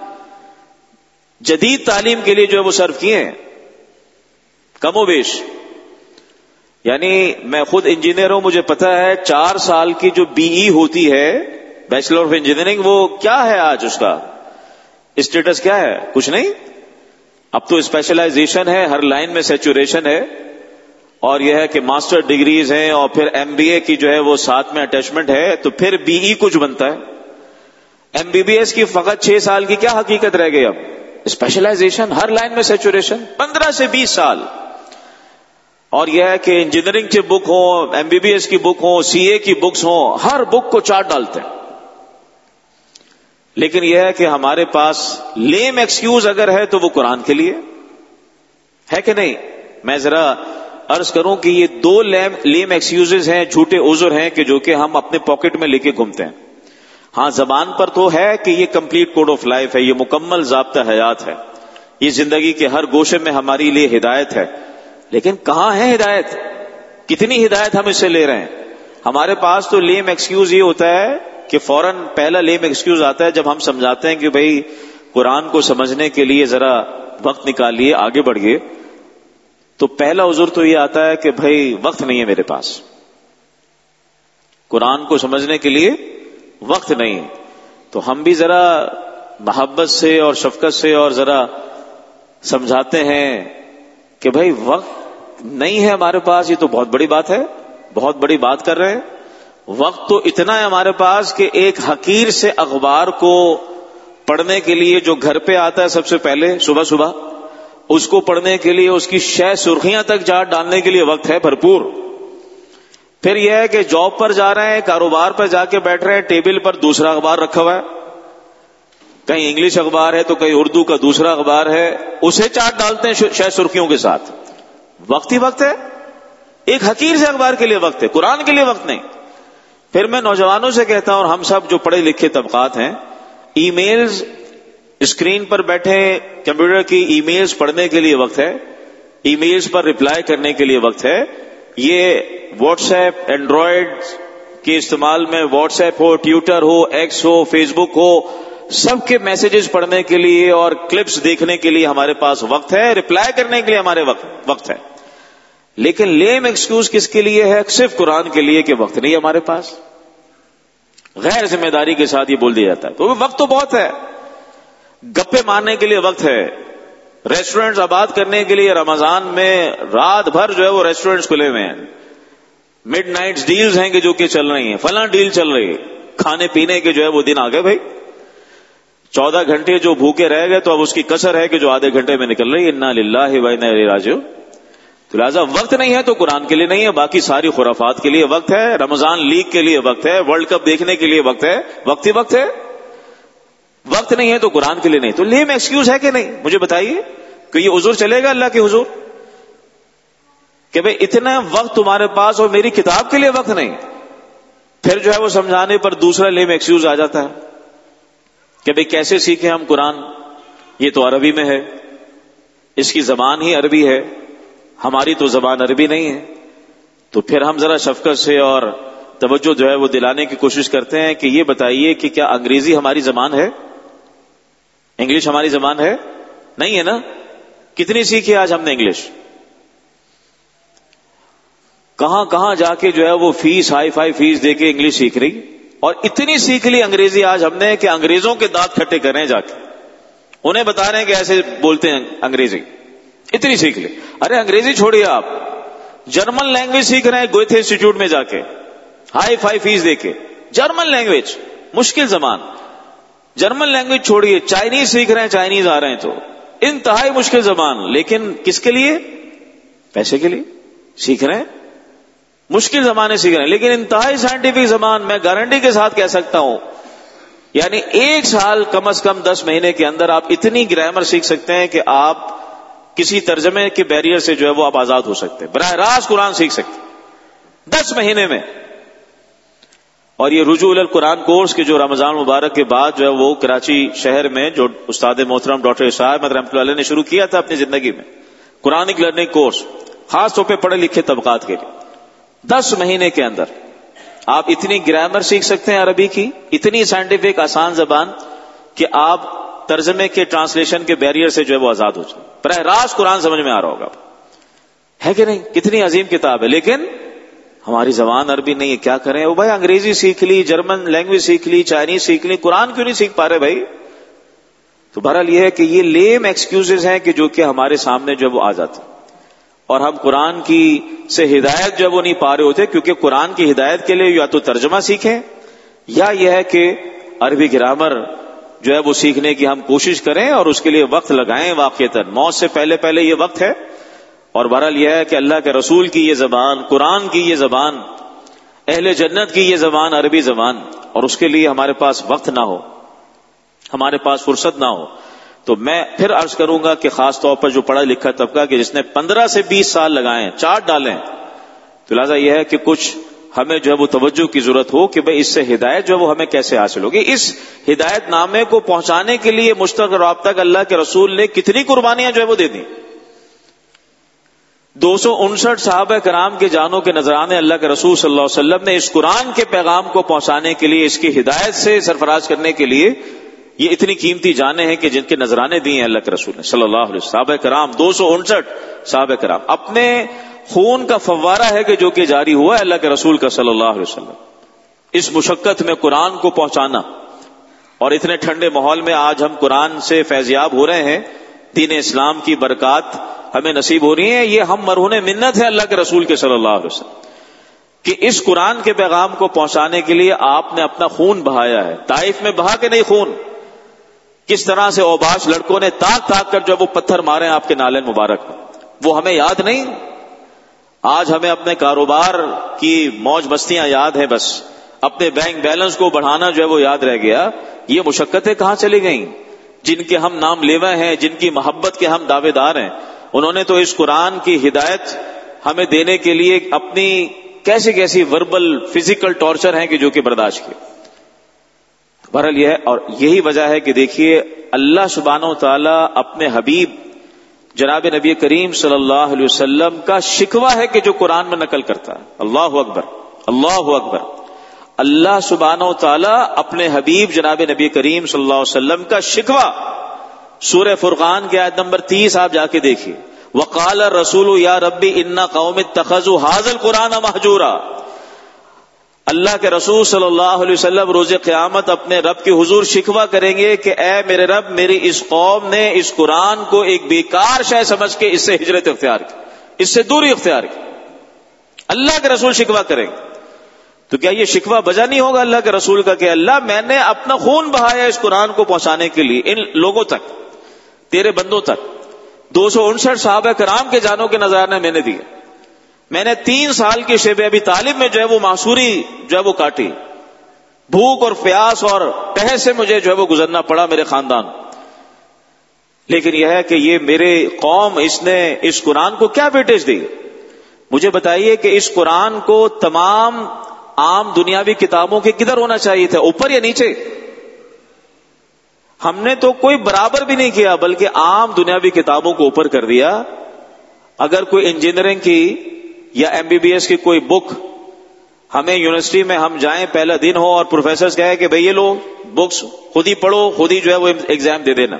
S1: جدید تعلیم کے لیے جو ہے وہ صرف کیے ہیں، کم و بیش. یعنی میں خود انجینئر ہوں، مجھے پتا ہے چار سال کی جو بی ای ہوتی ہے، بیچلر آف انجینئرنگ، وہ کیا ہے آج اس کا اسٹیٹس کیا ہے؟ کچھ نہیں. اب تو اسپیشلائزیشن ہے، ہر لائن میں سیچوریشن ہے، اور یہ ہے کہ ماسٹر ڈگریز ہیں، اور پھر ایم بی اے کی جو ہے وہ ساتھ میں اٹیچمنٹ ہے، تو پھر بی ای کچھ بنتا ہے. ایم بی بی ایس کی فقط چھ سال کی کیا حقیقت رہ گئی؟ اب اسپیشلائزیشن، ہر لائن میں سیچوریشن، پندرہ سے بیس سال. اور یہ ہے کہ انجینئرنگ کی بک ہو، ایم بی بی ایس کی بک ہو، سی اے کی بکس ہوں، ہر بک کو چاٹ ڈالتے ہیں. لیکن یہ ہے کہ ہمارے پاس لیم ایکسکیوز اگر ہے تو وہ قرآن کے لیے ہے کہ نہیں؟ میں ذرا عرض کروں کہ یہ دو لیم لیم ایکسکیوزز ہیں، جھوٹے عذر ہیں کہ جو کہ ہم اپنے پاکٹ میں لے کے گھومتے ہیں. ہاں زبان پر تو ہے کہ یہ کمپلیٹ کوڈ آف لائف ہے، یہ مکمل ضابطہ حیات ہے، یہ زندگی کے ہر گوشے میں ہماری لیے ہدایت ہے. لیکن کہاں ہے ہدایت؟ کتنی ہدایت ہم اس سے لے رہے ہیں؟ ہمارے پاس تو لیم ایکسکیوز یہ ہوتا ہے کہ فوراً پہلا لیم ایکسکیوز آتا ہے جب ہم سمجھاتے ہیں کہ بھئی قرآن کو سمجھنے کے لیے ذرا وقت نکالیے، آگے بڑھیے. تو پہلا عذر تو یہ آتا ہے کہ بھئی وقت نہیں ہے میرے پاس، قرآن کو سمجھنے کے لیے وقت نہیں. تو ہم بھی ذرا محبت سے اور شفقت سے اور ذرا سمجھاتے ہیں کہ بھئی وقت نہیں ہے ہمارے پاس. یہ تو بہت بڑی بات ہے، بہت بڑی بات کر رہے ہیں. وقت تو اتنا ہے ہمارے پاس کہ ایک حقیر سے اخبار کو پڑھنے کے لیے جو گھر پہ آتا ہے سب سے پہلے صبح صبح، اس کو پڑھنے کے لیے، اس کی شہ سرخیاں تک جا ڈالنے کے لیے وقت ہے بھرپور. پھر یہ ہے کہ جاب پر جا رہے ہیں، کاروبار پر جا کے بیٹھ رہے ہیں، ٹیبل پر دوسرا اخبار رکھا ہوا ہے، کہیں انگلش اخبار ہے تو کہیں اردو کا دوسرا اخبار ہے، اسے چاٹ ڈالتے ہیں شہ سرخیوں کے ساتھ. وقت ہی وقت ہے، ایک حقیر سے اخبار کے لیے وقت ہے، قرآن کے لیے وقت نہیں. پھر میں نوجوانوں سے کہتا ہوں، اور ہم سب جو پڑھے لکھے طبقات ہیں، ای میلز اسکرین پر بیٹھے، کمپیوٹر کی ای میلز پڑھنے کے لیے وقت ہے، ای میلز پر رپلائی کرنے کے لیے وقت ہے. یہ واٹس ایپ، اینڈرائڈ کے استعمال میں واٹس ایپ ہو، ٹویٹر ہو، ایکس ہو، فیس بک ہو، سب کے میسیجز پڑھنے کے لیے اور کلپس دیکھنے کے لیے ہمارے پاس وقت ہے، رپلائی کرنے کے لیے ہمارے وقت وقت ہے. لیکن لیم ایکسکیوز کس کے لیے ہے؟ صرف قرآن کے لیے کہ وقت نہیں ہمارے پاس. غیر ذمہ داری کے ساتھ یہ بول دیا جاتا ہے. تو وقت تو بہت ہے, گپے مارنے کے لیے وقت ہے, ریسٹورینٹس آباد کرنے کے لیے رمضان میں رات بھر جو ہے وہ ریسٹورینٹس کھلے ہوئے ہیں, مڈ نائٹ ڈیلز ہیں کہ جو کہ چل رہی ہیں, فلاں ڈیل چل رہی ہے, کھانے پینے کے جو ہے وہ دن آ گئے بھائی. چودہ گھنٹے جو بھوکے رہ گئے تو اب اس کی کسر ہے کہ جو آدھے گھنٹے میں نکل رہی ہے. انا للہ و انا الیہ راجعون. تو لہٰذا وقت نہیں ہے تو قرآن کے لیے نہیں ہے, باقی ساری خرافات کے لیے وقت ہے, رمضان لیگ کے لیے وقت ہے, ورلڈ کپ دیکھنے کے لیے وقت ہے, وقت ہی وقت ہے. وقت نہیں ہے تو قرآن کے لیے نہیں. تو لیم ایکسکیوز ہے کہ نہیں؟ مجھے بتائیے کہ یہ عذر چلے گا اللہ کے حضور کہ بھئی اتنا وقت تمہارے پاس اور میری کتاب کے لیے وقت نہیں؟ پھر جو ہے وہ سمجھانے پر دوسرا لیم ایکسکیوز آ جاتا ہے کہ بھئی کیسے سیکھیں ہم قرآن, یہ تو عربی میں ہے, اس کی زبان ہی عربی ہے, ہماری تو زبان عربی نہیں ہے. تو پھر ہم ذرا شفقت سے اور توجہ جو ہے وہ دلانے کی کوشش کرتے ہیں کہ یہ بتائیے کہ کیا انگریزی ہماری زبان ہے؟ انگلش ہماری زبان ہے؟ نہیں ہے نا. کتنی سیکھی آج ہم نے انگلش, کہاں کہاں جا کے جو ہے وہ فیس ہائی فائی فیس دے کے انگلش سیکھ رہی, اور اتنی سیکھ لی انگریزی آج ہم نے کہ انگریزوں کے دانت کھٹے کر رہے ہیں جا کے, انہیں بتا رہے ہیں کہ ایسے بولتے ہیں انگریزی, اتنی سیکھ لی. ارے انگریزی چھوڑیے, آپ جرمن لینگویج سیکھ رہے ہیں گوئتھے انسٹیٹیوٹ میں جا کے, ہائی فائی فیس دے کے. جرمن لینگویج مشکل زبان, جرمن لینگویج چھوڑیے, چائنیز سیکھ رہے ہیں, چائنیز آ رہے ہیں تو انتہائی مشکل زبان, لیکن کس کے لیے؟ پیسے کے لیے سیکھ رہے ہیں, مشکل زبانیں سیکھ رہے ہیں, لیکن انتہائی سائنٹیفک زبان. میں گارنٹی کے ساتھ کہہ سکتا ہوں یعنی ایک سال کم از کم دس مہینے کے اندر آپ اتنی گرامر سیکھ سکتے ہیں کہ آپ کسی ترجمے کے بیریئر سے جو ہے وہ آپ آزاد ہو سکتے ہیں, براہ راست قرآن سیکھ سکتے ہیں دس مہینے میں. اور یہ رجوع القرآن کورس کے جو رمضان مبارک کے بعد جو ہے وہ کراچی شہر میں جو استاد محترم ڈاکٹر صاحب رحمۃ اللہ علیہ نے شروع کیا تھا اپنی زندگی میں, قرآنک لرننگ کورس خاص طور پہ پڑھے لکھے طبقات کے لیے, دس مہینے کے اندر آپ اتنی گرامر سیکھ سکتے ہیں عربی کی, اتنی سائنٹیفک آسان زبان کہ آپ ترجمے کے ٹرانسلیشن کے بیریئر سے جو ہے وہ آزاد ہو جائے. براہ راست قرآن سمجھ میں آ رہا ہوگا, ہے کہ نہیں؟ کتنی عظیم کتاب ہے, لیکن ہماری زبان عربی نہیں ہے. کیا کریں؟ وہ بھائی انگریزی سیکھ لی, جرمن لینگویج سیکھ لی, چائنیز سیکھ لی, قرآن کیوں نہیں سیکھ پا رہے بھائی؟ تو بہرحال یہ ہے کہ یہ لیم ایکسکیوزز ہیں کہ جو کہ ہمارے سامنے جو ہے وہ آ جاتے ہیں, اور ہم قرآن کی سے ہدایت جو ہے وہ نہیں پا رہے ہوتے, کیونکہ قرآن کی ہدایت کے لیے یا تو ترجمہ سیکھیں یا یہ ہے کہ عربی گرامر جو ہے وہ سیکھنے کی ہم کوشش کریں اور اس کے لیے وقت لگائیں. واقعتاً موت سے پہلے پہلے یہ وقت ہے. اور بہرحال یہ ہے کہ اللہ کے رسول کی یہ زبان, قرآن کی یہ زبان, اہل جنت کی یہ زبان عربی زبان, اور اس کے لیے ہمارے پاس وقت نہ ہو, ہمارے پاس فرصت نہ ہو. تو میں پھر عرض کروں گا کہ خاص طور پر جو پڑھا لکھا طبقہ کہ جس نے پندرہ سے بیس سال لگائیں, چارٹ ڈالیں, تو لہٰذا یہ ہے کہ کچھ ہمیں جو ہے وہ توجہ کی ضرورت ہو کہ بھئی اس سے ہدایت جو ہے وہ ہمیں کیسے حاصل ہوگی. اس ہدایت نامے کو پہنچانے کے لیے مشترک رابطہ کا اللہ کے رسول نے کتنی قربانیاں جو ہے وہ دے دی. دو سو انسٹھ صحابہ کرام کے جانوں کے نذرانے اللہ کے رسول صلی اللہ علیہ وسلم نے اس قرآن کے پیغام کو پہنچانے کے لیے, اس کی ہدایت سے سرفراز کرنے کے لیے یہ اتنی قیمتی جانیں ہیں کہ جن کے نذرانے دیے ہیں اللہ کے رسول نے صلی اللہ علیہ وسلم. صحابہ کرام دو سو انسٹھ صحابہ کرام, اپنے خون کا فوارہ ہے کہ جو کہ جاری ہوا ہے اللہ کے رسول کا صلی اللہ علیہ وسلم. اس مشقت میں قرآن کو پہنچانا, اور اتنے ٹھنڈے ماحول میں آج ہم قرآن سے فیضیاب ہو رہے ہیں, دین اسلام کی برکات ہمیں نصیب ہو رہی ہیں. یہ ہم مرہون منت ہے اللہ کے رسول کے صلی اللہ علیہ وسلم کہ اس قرآن کے پیغام کو پہنچانے کے لیے آپ نے اپنا خون بہایا ہے. طائف میں بہا کے نہیں خون, کس طرح سے اوباش لڑکوں نے تاک تاک کر جو وہ پتھر مارے آپ کے نالین مبارک میں, وہ ہمیں یاد نہیں. آج ہمیں اپنے کاروبار کی موج مستیاں یاد ہیں, بس اپنے بینک بیلنس کو بڑھانا جو ہے وہ یاد رہ گیا. یہ مشقتیں کہاں چلی گئیں جن کے ہم نام لیوا ہیں, جن کی محبت کے ہم دعوے دار ہیں؟ انہوں نے تو اس قرآن کی ہدایت ہمیں دینے کے لیے اپنی کیسی کیسی وربل فزیکل ٹارچر ہیں کہ جو کہ برداشت کیے. بہرحال یہ ہے, اور یہی وجہ ہے کہ دیکھیے اللہ سبحانہ و تعالیٰ اپنے حبیب جناب نبی کریم صلی اللہ علیہ وسلم کا شکوہ ہے کہ جو قرآن میں نقل کرتا ہے. اللہ اکبر, اللہ اکبر. اللہ سبحانہ و تعالیٰ اپنے حبیب جناب نبی کریم صلی اللہ علیہ وسلم کا شکوہ سورہ فرقان کی آیت نمبر تیس آپ جا کے دیکھیے. وقال الرسول یا ربی ان قوم اتخذوا ھذا القرآن مہجورا. اللہ کے رسول صلی اللہ علیہ وسلم روز قیامت اپنے رب کے حضور شکوہ کریں گے کہ اے میرے رب، میری اس قوم نے اس قرآن کو ایک بیکار شے سمجھ کے اس سے ہجرت اختیار کی، اس سے دوری اختیار کی. اللہ کے رسول شکوہ کریں گے. تو کیا یہ شکوہ بجا نہیں ہوگا اللہ کے رسول کا کہ اللہ میں نے اپنا خون بہایا اس قرآن کو پہنچانے کے لیے ان لوگوں تک، تیرے بندوں تک. دو سو انسٹھ صحابہ کرام کے جانوں کے نذرانے میں نے دیے. میں نے تین سال کی شیب ابی طالب میں جو ہے وہ معصوری جو ہے وہ کاٹی. بھوک اور پیاس اور قحط سے مجھے جو ہے وہ گزرنا پڑا، میرے خاندان. لیکن یہ ہے کہ یہ میرے قوم اس نے اس قرآن کو کیا ویٹیج دی؟ مجھے بتائیے کہ اس قرآن کو تمام عام دنیاوی کتابوں کے کدھر ہونا چاہیے تھا، اوپر یا نیچے؟ ہم نے تو کوئی برابر بھی نہیں کیا، بلکہ عام دنیاوی کتابوں کو اوپر کر دیا. اگر کوئی انجینئرنگ کی یا ایم بی بی ایس کی کوئی بک ہمیں یونیورسٹی میں ہم جائیں، پہلا دن ہو اور پروفیسرز کہے کہ بھئی یہ لو بکس خود ہی پڑھو، خود ہی جو ہے وہ ایگزام دے دینا،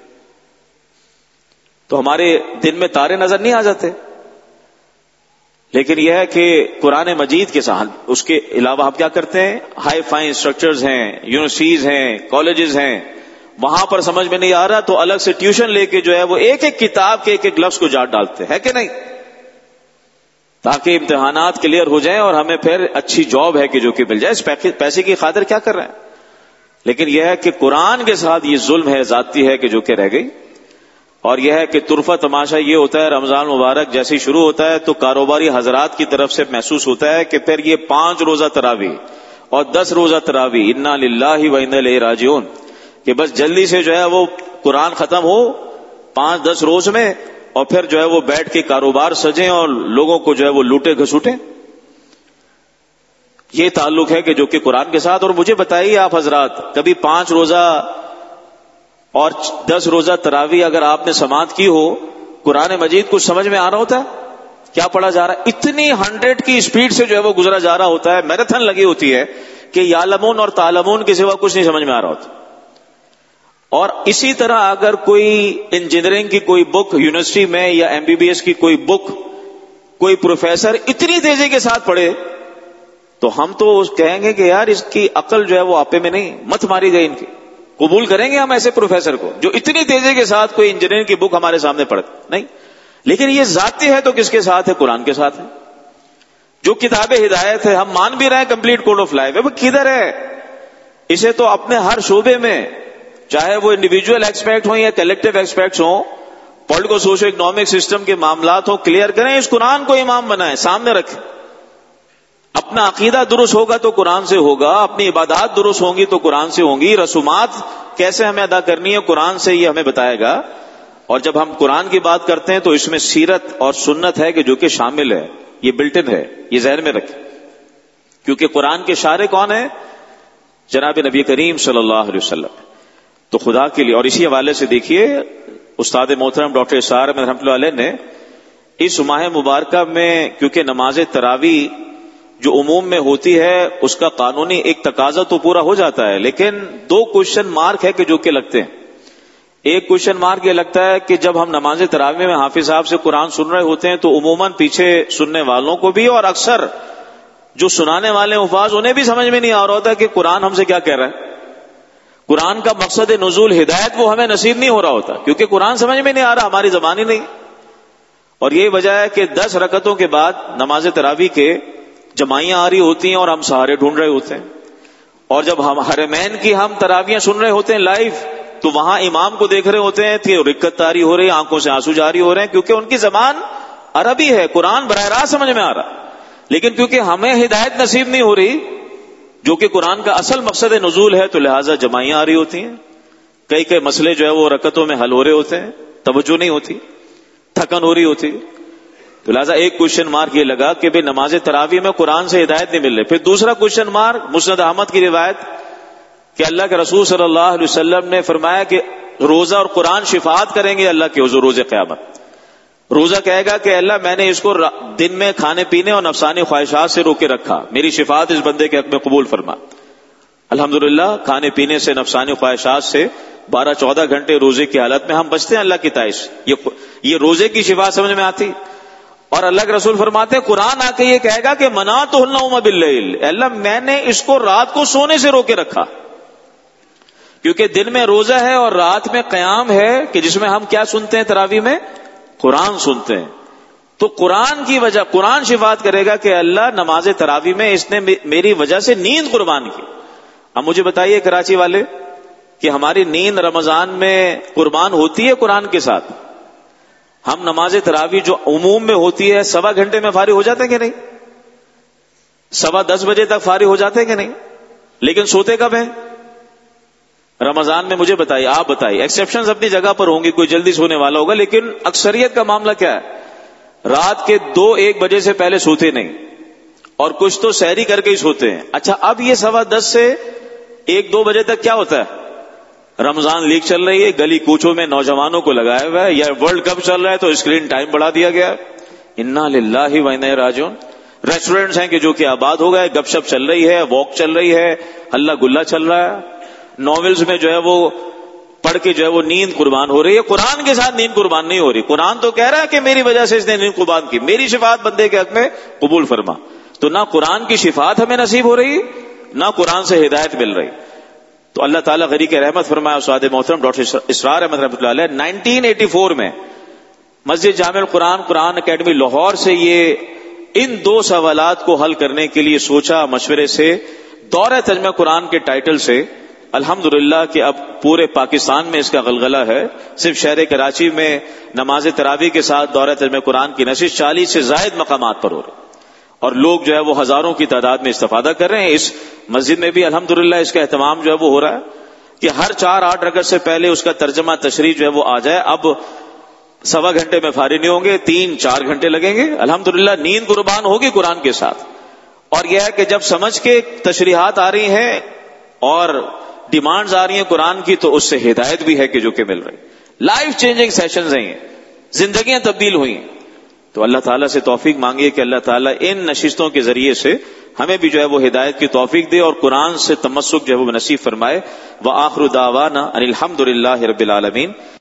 S1: تو ہمارے دن میں تارے نظر نہیں آ جاتے. لیکن یہ ہے کہ قرآن مجید کے ساتھ اس کے علاوہ ہم کیا کرتے ہیں؟ ہائی فائن اسٹرکچرز ہیں، یونیورسٹیز ہیں، کالجز ہیں، وہاں پر سمجھ میں نہیں آ رہا تو الگ سے ٹیوشن لے کے جو ہے وہ ایک ایک کتاب کے ایک ایک لفظ کو جاٹ ڈالتے ہیں کہ نہیں، تاکہ امتحانات کلیئر ہو جائیں اور ہمیں پھر اچھی جاب ہے کہ جو کہ مل جائے. اس پیسے کی خاطر کیا کر رہے ہیں؟ لیکن یہ ہے کہ قرآن کے ساتھ یہ ظلم ہے، ذاتی ہے کہ جو کہ رہ گئی. اور یہ ہے کہ طرفہ تماشا یہ ہوتا ہے رمضان مبارک جیسے ہی شروع ہوتا ہے تو کاروباری حضرات کی طرف سے محسوس ہوتا ہے کہ پھر یہ پانچ روزہ تراویح اور دس روزہ تراویح، انا للہ و انا الیہ راجعون، کہ بس جلدی سے جو ہے وہ قرآن ختم ہو پانچ دس روز میں، اور پھر جو ہے وہ بیٹھ کے کاروبار سجیں اور لوگوں کو جو ہے وہ لوٹے گھسوٹیں. یہ تعلق ہے کہ جو کہ قرآن کے ساتھ. اور مجھے بتائیے آپ حضرات، کبھی پانچ روزہ اور دس روزہ تراویح اگر آپ نے سماعت کی ہو، قرآن مجید کچھ سمجھ میں آ رہا ہوتا ہے؟ کیا پڑھا جا رہا ہے؟ اتنی ہنڈریڈ کی اسپیڈ سے جو ہے وہ گزرا جا رہا ہوتا ہے، میراتھن لگی ہوتی ہے کہ یعلمون اور تعلمون کے سوا کچھ نہیں سمجھ میں آ رہا ہوتا. اور اسی طرح اگر کوئی انجینئرنگ کی کوئی بک یونیورسٹی میں یا ایم بی بی ایس کی کوئی بک کوئی پروفیسر اتنی تیزی کے ساتھ پڑھے تو ہم تو کہیں گے کہ یار اس کی عقل جو ہے وہ آپے میں نہیں، مت ماری گئی ان کی. قبول کریں گے ہم ایسے پروفیسر کو جو اتنی تیزی کے ساتھ کوئی انجینئرنگ کی بک ہمارے سامنے پڑھتے نہیں. لیکن یہ ذاتی ہے تو کس کے ساتھ ہے؟ قرآن کے ساتھ ہے. جو کتاب ہدایت ہے ہم مان بھی رہے ہیں کمپلیٹ کوڈ آف لائف ہے، وہ کدھر ہے؟ اسے تو اپنے ہر شعبے میں، چاہے وہ انڈیویجول ایکسپیکٹ ہوں یا کلیکٹیو ایکسپیکٹس ہوں، پولیٹیکو سوشو اکنامک سسٹم کے معاملات ہوں، کلیئر کریں، اس قرآن کو امام بنائیں، سامنے رکھیں. اپنا عقیدہ درست ہوگا تو قرآن سے ہوگا، اپنی عبادات درست ہوں گی تو قرآن سے ہوں گی، رسومات کیسے ہمیں ادا کرنی ہے قرآن سے یہ ہمیں بتائے گا. اور جب ہم قرآن کی بات کرتے ہیں تو اس میں سیرت اور سنت ہے کہ جو کہ شامل ہے، یہ بلٹ ان ہے، یہ ذہن میں رکھیں. کیونکہ قرآن کے شارح کون ہیں؟ جناب نبی کریم صلی اللہ علیہ وسلم. تو خدا کے لیے، اور اسی حوالے سے دیکھیے استاد محترم ڈاکٹر اسرار احمد رحمۃ اللہ علیہ نے اس ماہ مبارکہ میں، کیونکہ نماز تراویح جو عموم میں ہوتی ہے اس کا قانونی ایک تقاضا تو پورا ہو جاتا ہے، لیکن دو کوشچن مارک ہے کہ جو کہ لگتے ہیں. ایک کوشچن مارک یہ لگتا ہے کہ جب ہم نماز تراویح میں حافظ صاحب سے قرآن سن رہے ہوتے ہیں تو عموماً پیچھے سننے والوں کو بھی اور اکثر جو سنانے والے الفاظ انہیں بھی سمجھ میں نہیں آ رہا ہوتا کہ قرآن ہم سے کیا کہہ رہا ہے. قرآن کا مقصد نزول ہدایت وہ ہمیں نصیب نہیں ہو رہا ہوتا کیونکہ قرآن سمجھ میں نہیں آ رہا، ہماری زبان ہی نہیں. اور یہی وجہ ہے کہ دس رکعتوں کے بعد نماز تراویح کے جماعیاں آ رہی ہوتی ہیں اور ہم سہارے ڈھونڈ رہے ہوتے ہیں. اور جب ہم حرمین کی ہم تراویحیں سن رہے ہوتے ہیں لائیو تو وہاں امام کو دیکھ رہے ہوتے ہیں کہ رکعت طاری ہو رہی ہے، آنکھوں سے آنسو جاری ہو رہے ہیں، کیونکہ ان کی زبان عربی ہے، قرآن براہ راست سمجھ میں آ رہا. لیکن کیونکہ ہمیں ہدایت نصیب نہیں ہو رہی جو کہ قرآن کا اصل مقصد نزول ہے، تو لہٰذا جماعیاں آ رہی ہوتی ہیں، کئی کئی مسئلے جو ہے وہ رکعتوں میں حل ہو رہے ہوتے ہیں، توجہ نہیں ہوتی، تھکن ہو رہی ہوتی. تو لہٰذا ایک کوشچن مارک یہ لگا کہ بھئی نماز تراویح میں قرآن سے ہدایت نہیں مل رہی. پھر دوسرا کوشچن مارک مسند احمد کی روایت کہ اللہ کے رسول صلی اللہ علیہ وسلم نے فرمایا کہ روزہ اور قرآن شفاعت کریں گے اللہ کے حضور روز قیامت. روزہ کہے گا کہ اللہ میں نے اس کو دن میں کھانے پینے اور نفسانی خواہشات سے روکے رکھا، میری شفاعت اس بندے کے حق میں قبول فرما. الحمدللہ کھانے پینے سے، نفسانی خواہشات سے بارہ چودہ گھنٹے روزے کی حالت میں ہم بچتے ہیں اللہ کی تعریف. یہ یہ روزے کی شفاعت سمجھ میں آتی. اور اللہ کے رسول فرماتے ہیں قرآن آ کے یہ کہے گا کہ منعتہ النوم باللیل، اللہ میں نے اس کو رات کو سونے سے روکے رکھا، کیونکہ دن میں روزہ ہے اور رات میں قیام ہے کہ جس میں ہم کیا سنتے ہیں تراویح میں؟ قرآن سنتے ہیں. تو قرآن کی وجہ، قرآن شفاعت کرے گا کہ اللہ نماز تراویح میں اس نے میری وجہ سے نیند قربان کی. اب مجھے بتائیے کراچی والے کہ ہماری نیند رمضان میں قربان ہوتی ہے قرآن کے ساتھ؟ ہم نماز تراویح جو عموم میں ہوتی ہے سوا گھنٹے میں فارغ ہو جاتے ہیں کہ نہیں؟ سوا دس بجے تک فارغ ہو جاتے ہیں کہ نہیں؟ لیکن سوتے کب ہیں رمضان میں؟ مجھے بتائیے، آپ بتائیے. ایکسیپشنز اپنی جگہ پر ہوں گی، کوئی جلدی سونے والا ہوگا، لیکن اکثریت کا معاملہ کیا ہے؟ رات کے دو ایک بجے سے پہلے سوتے نہیں، اور کچھ تو سحری کر کے ہی سوتے ہیں. اچھا اب یہ سوا دس سے ایک دو بجے تک کیا ہوتا ہے؟ رمضان لیگ چل رہی ہے، گلی کوچوں میں نوجوانوں کو لگایا ہوا ہے، یا ورلڈ کپ چل رہا ہے تو اسکرین ٹائم بڑھا دیا گیا. انا للہ و انا الیہ راجعون. ریسٹورینٹس ہیں کہ جو کہ آباد ہو گئے، گپ شپ چل رہی ہے، واک چل رہی ہے، ہلا گلا چل رہا ہے. ناولز میں جو ہے وہ پڑھ کے جو ہے وہ نیند قربان ہو رہی ہے. قرآن کے ساتھ نیند قربان نہیں ہو رہی. قرآن تو کہہ رہا ہے کہ میری وجہ سے اس نے نیند قربان کی، میری شفاعت بندے کے حق میں قبول فرما. تو نہ قرآن کی شفاعت ہمیں نصیب ہو رہی، نہ قرآن سے ہدایت مل رہی. تو اللہ تعالیٰ غریق رحمت فرمایا. استاد محترم ڈاکٹر اسرار احمد رحمۃ اللہ علیہ نائنٹین ایٹی فور میں مسجد جامع القرآن قرآن اکیڈمی لاہور سے یہ ان دو سوالات کو حل کرنے کے لیے سوچا، مشورے سے دورہ ترجمہ قرآن کے ٹائٹل سے الحمدللہ کہ اب پورے پاکستان میں اس کا غلغلہ ہے. صرف شہر کراچی میں نماز تراویح کے ساتھ دورہ ترجمہ قرآن کی نشست چالیس سے زائد مقامات پر ہو رہی، اور لوگ جو ہے وہ ہزاروں کی تعداد میں استفادہ کر رہے ہیں. اس مسجد میں بھی الحمدللہ اس کا اہتمام جو ہے وہ ہو رہا ہے کہ ہر چار آٹھ رکعت سے پہلے اس کا ترجمہ تشریح جو ہے وہ آ جائے. اب سوا گھنٹے میں فارغ نہیں ہوں گے، تین چار گھنٹے لگیں گے. الحمدللہ نیند قربان ہوگی قرآن کے ساتھ. اور یہ ہے کہ جب سمجھ کے تشریحات آ رہی ہیں اور ڈیمانڈز آ رہی ہیں قرآن کی، تو اس سے ہدایت بھی ہے کہ جو کہ مل رہی. لائف چینجنگ سیشنز ہیں، زندگیاں تبدیل ہوئی ہیں. تو اللہ تعالیٰ سے توفیق مانگیے کہ اللہ تعالیٰ ان نشستوں کے ذریعے سے ہمیں بھی جو ہے وہ ہدایت کی توفیق دے اور قرآن سے تمسک جو ہے وہ نصیب فرمائے. وآخر دعوانا ان الحمد للہ رب العالمین.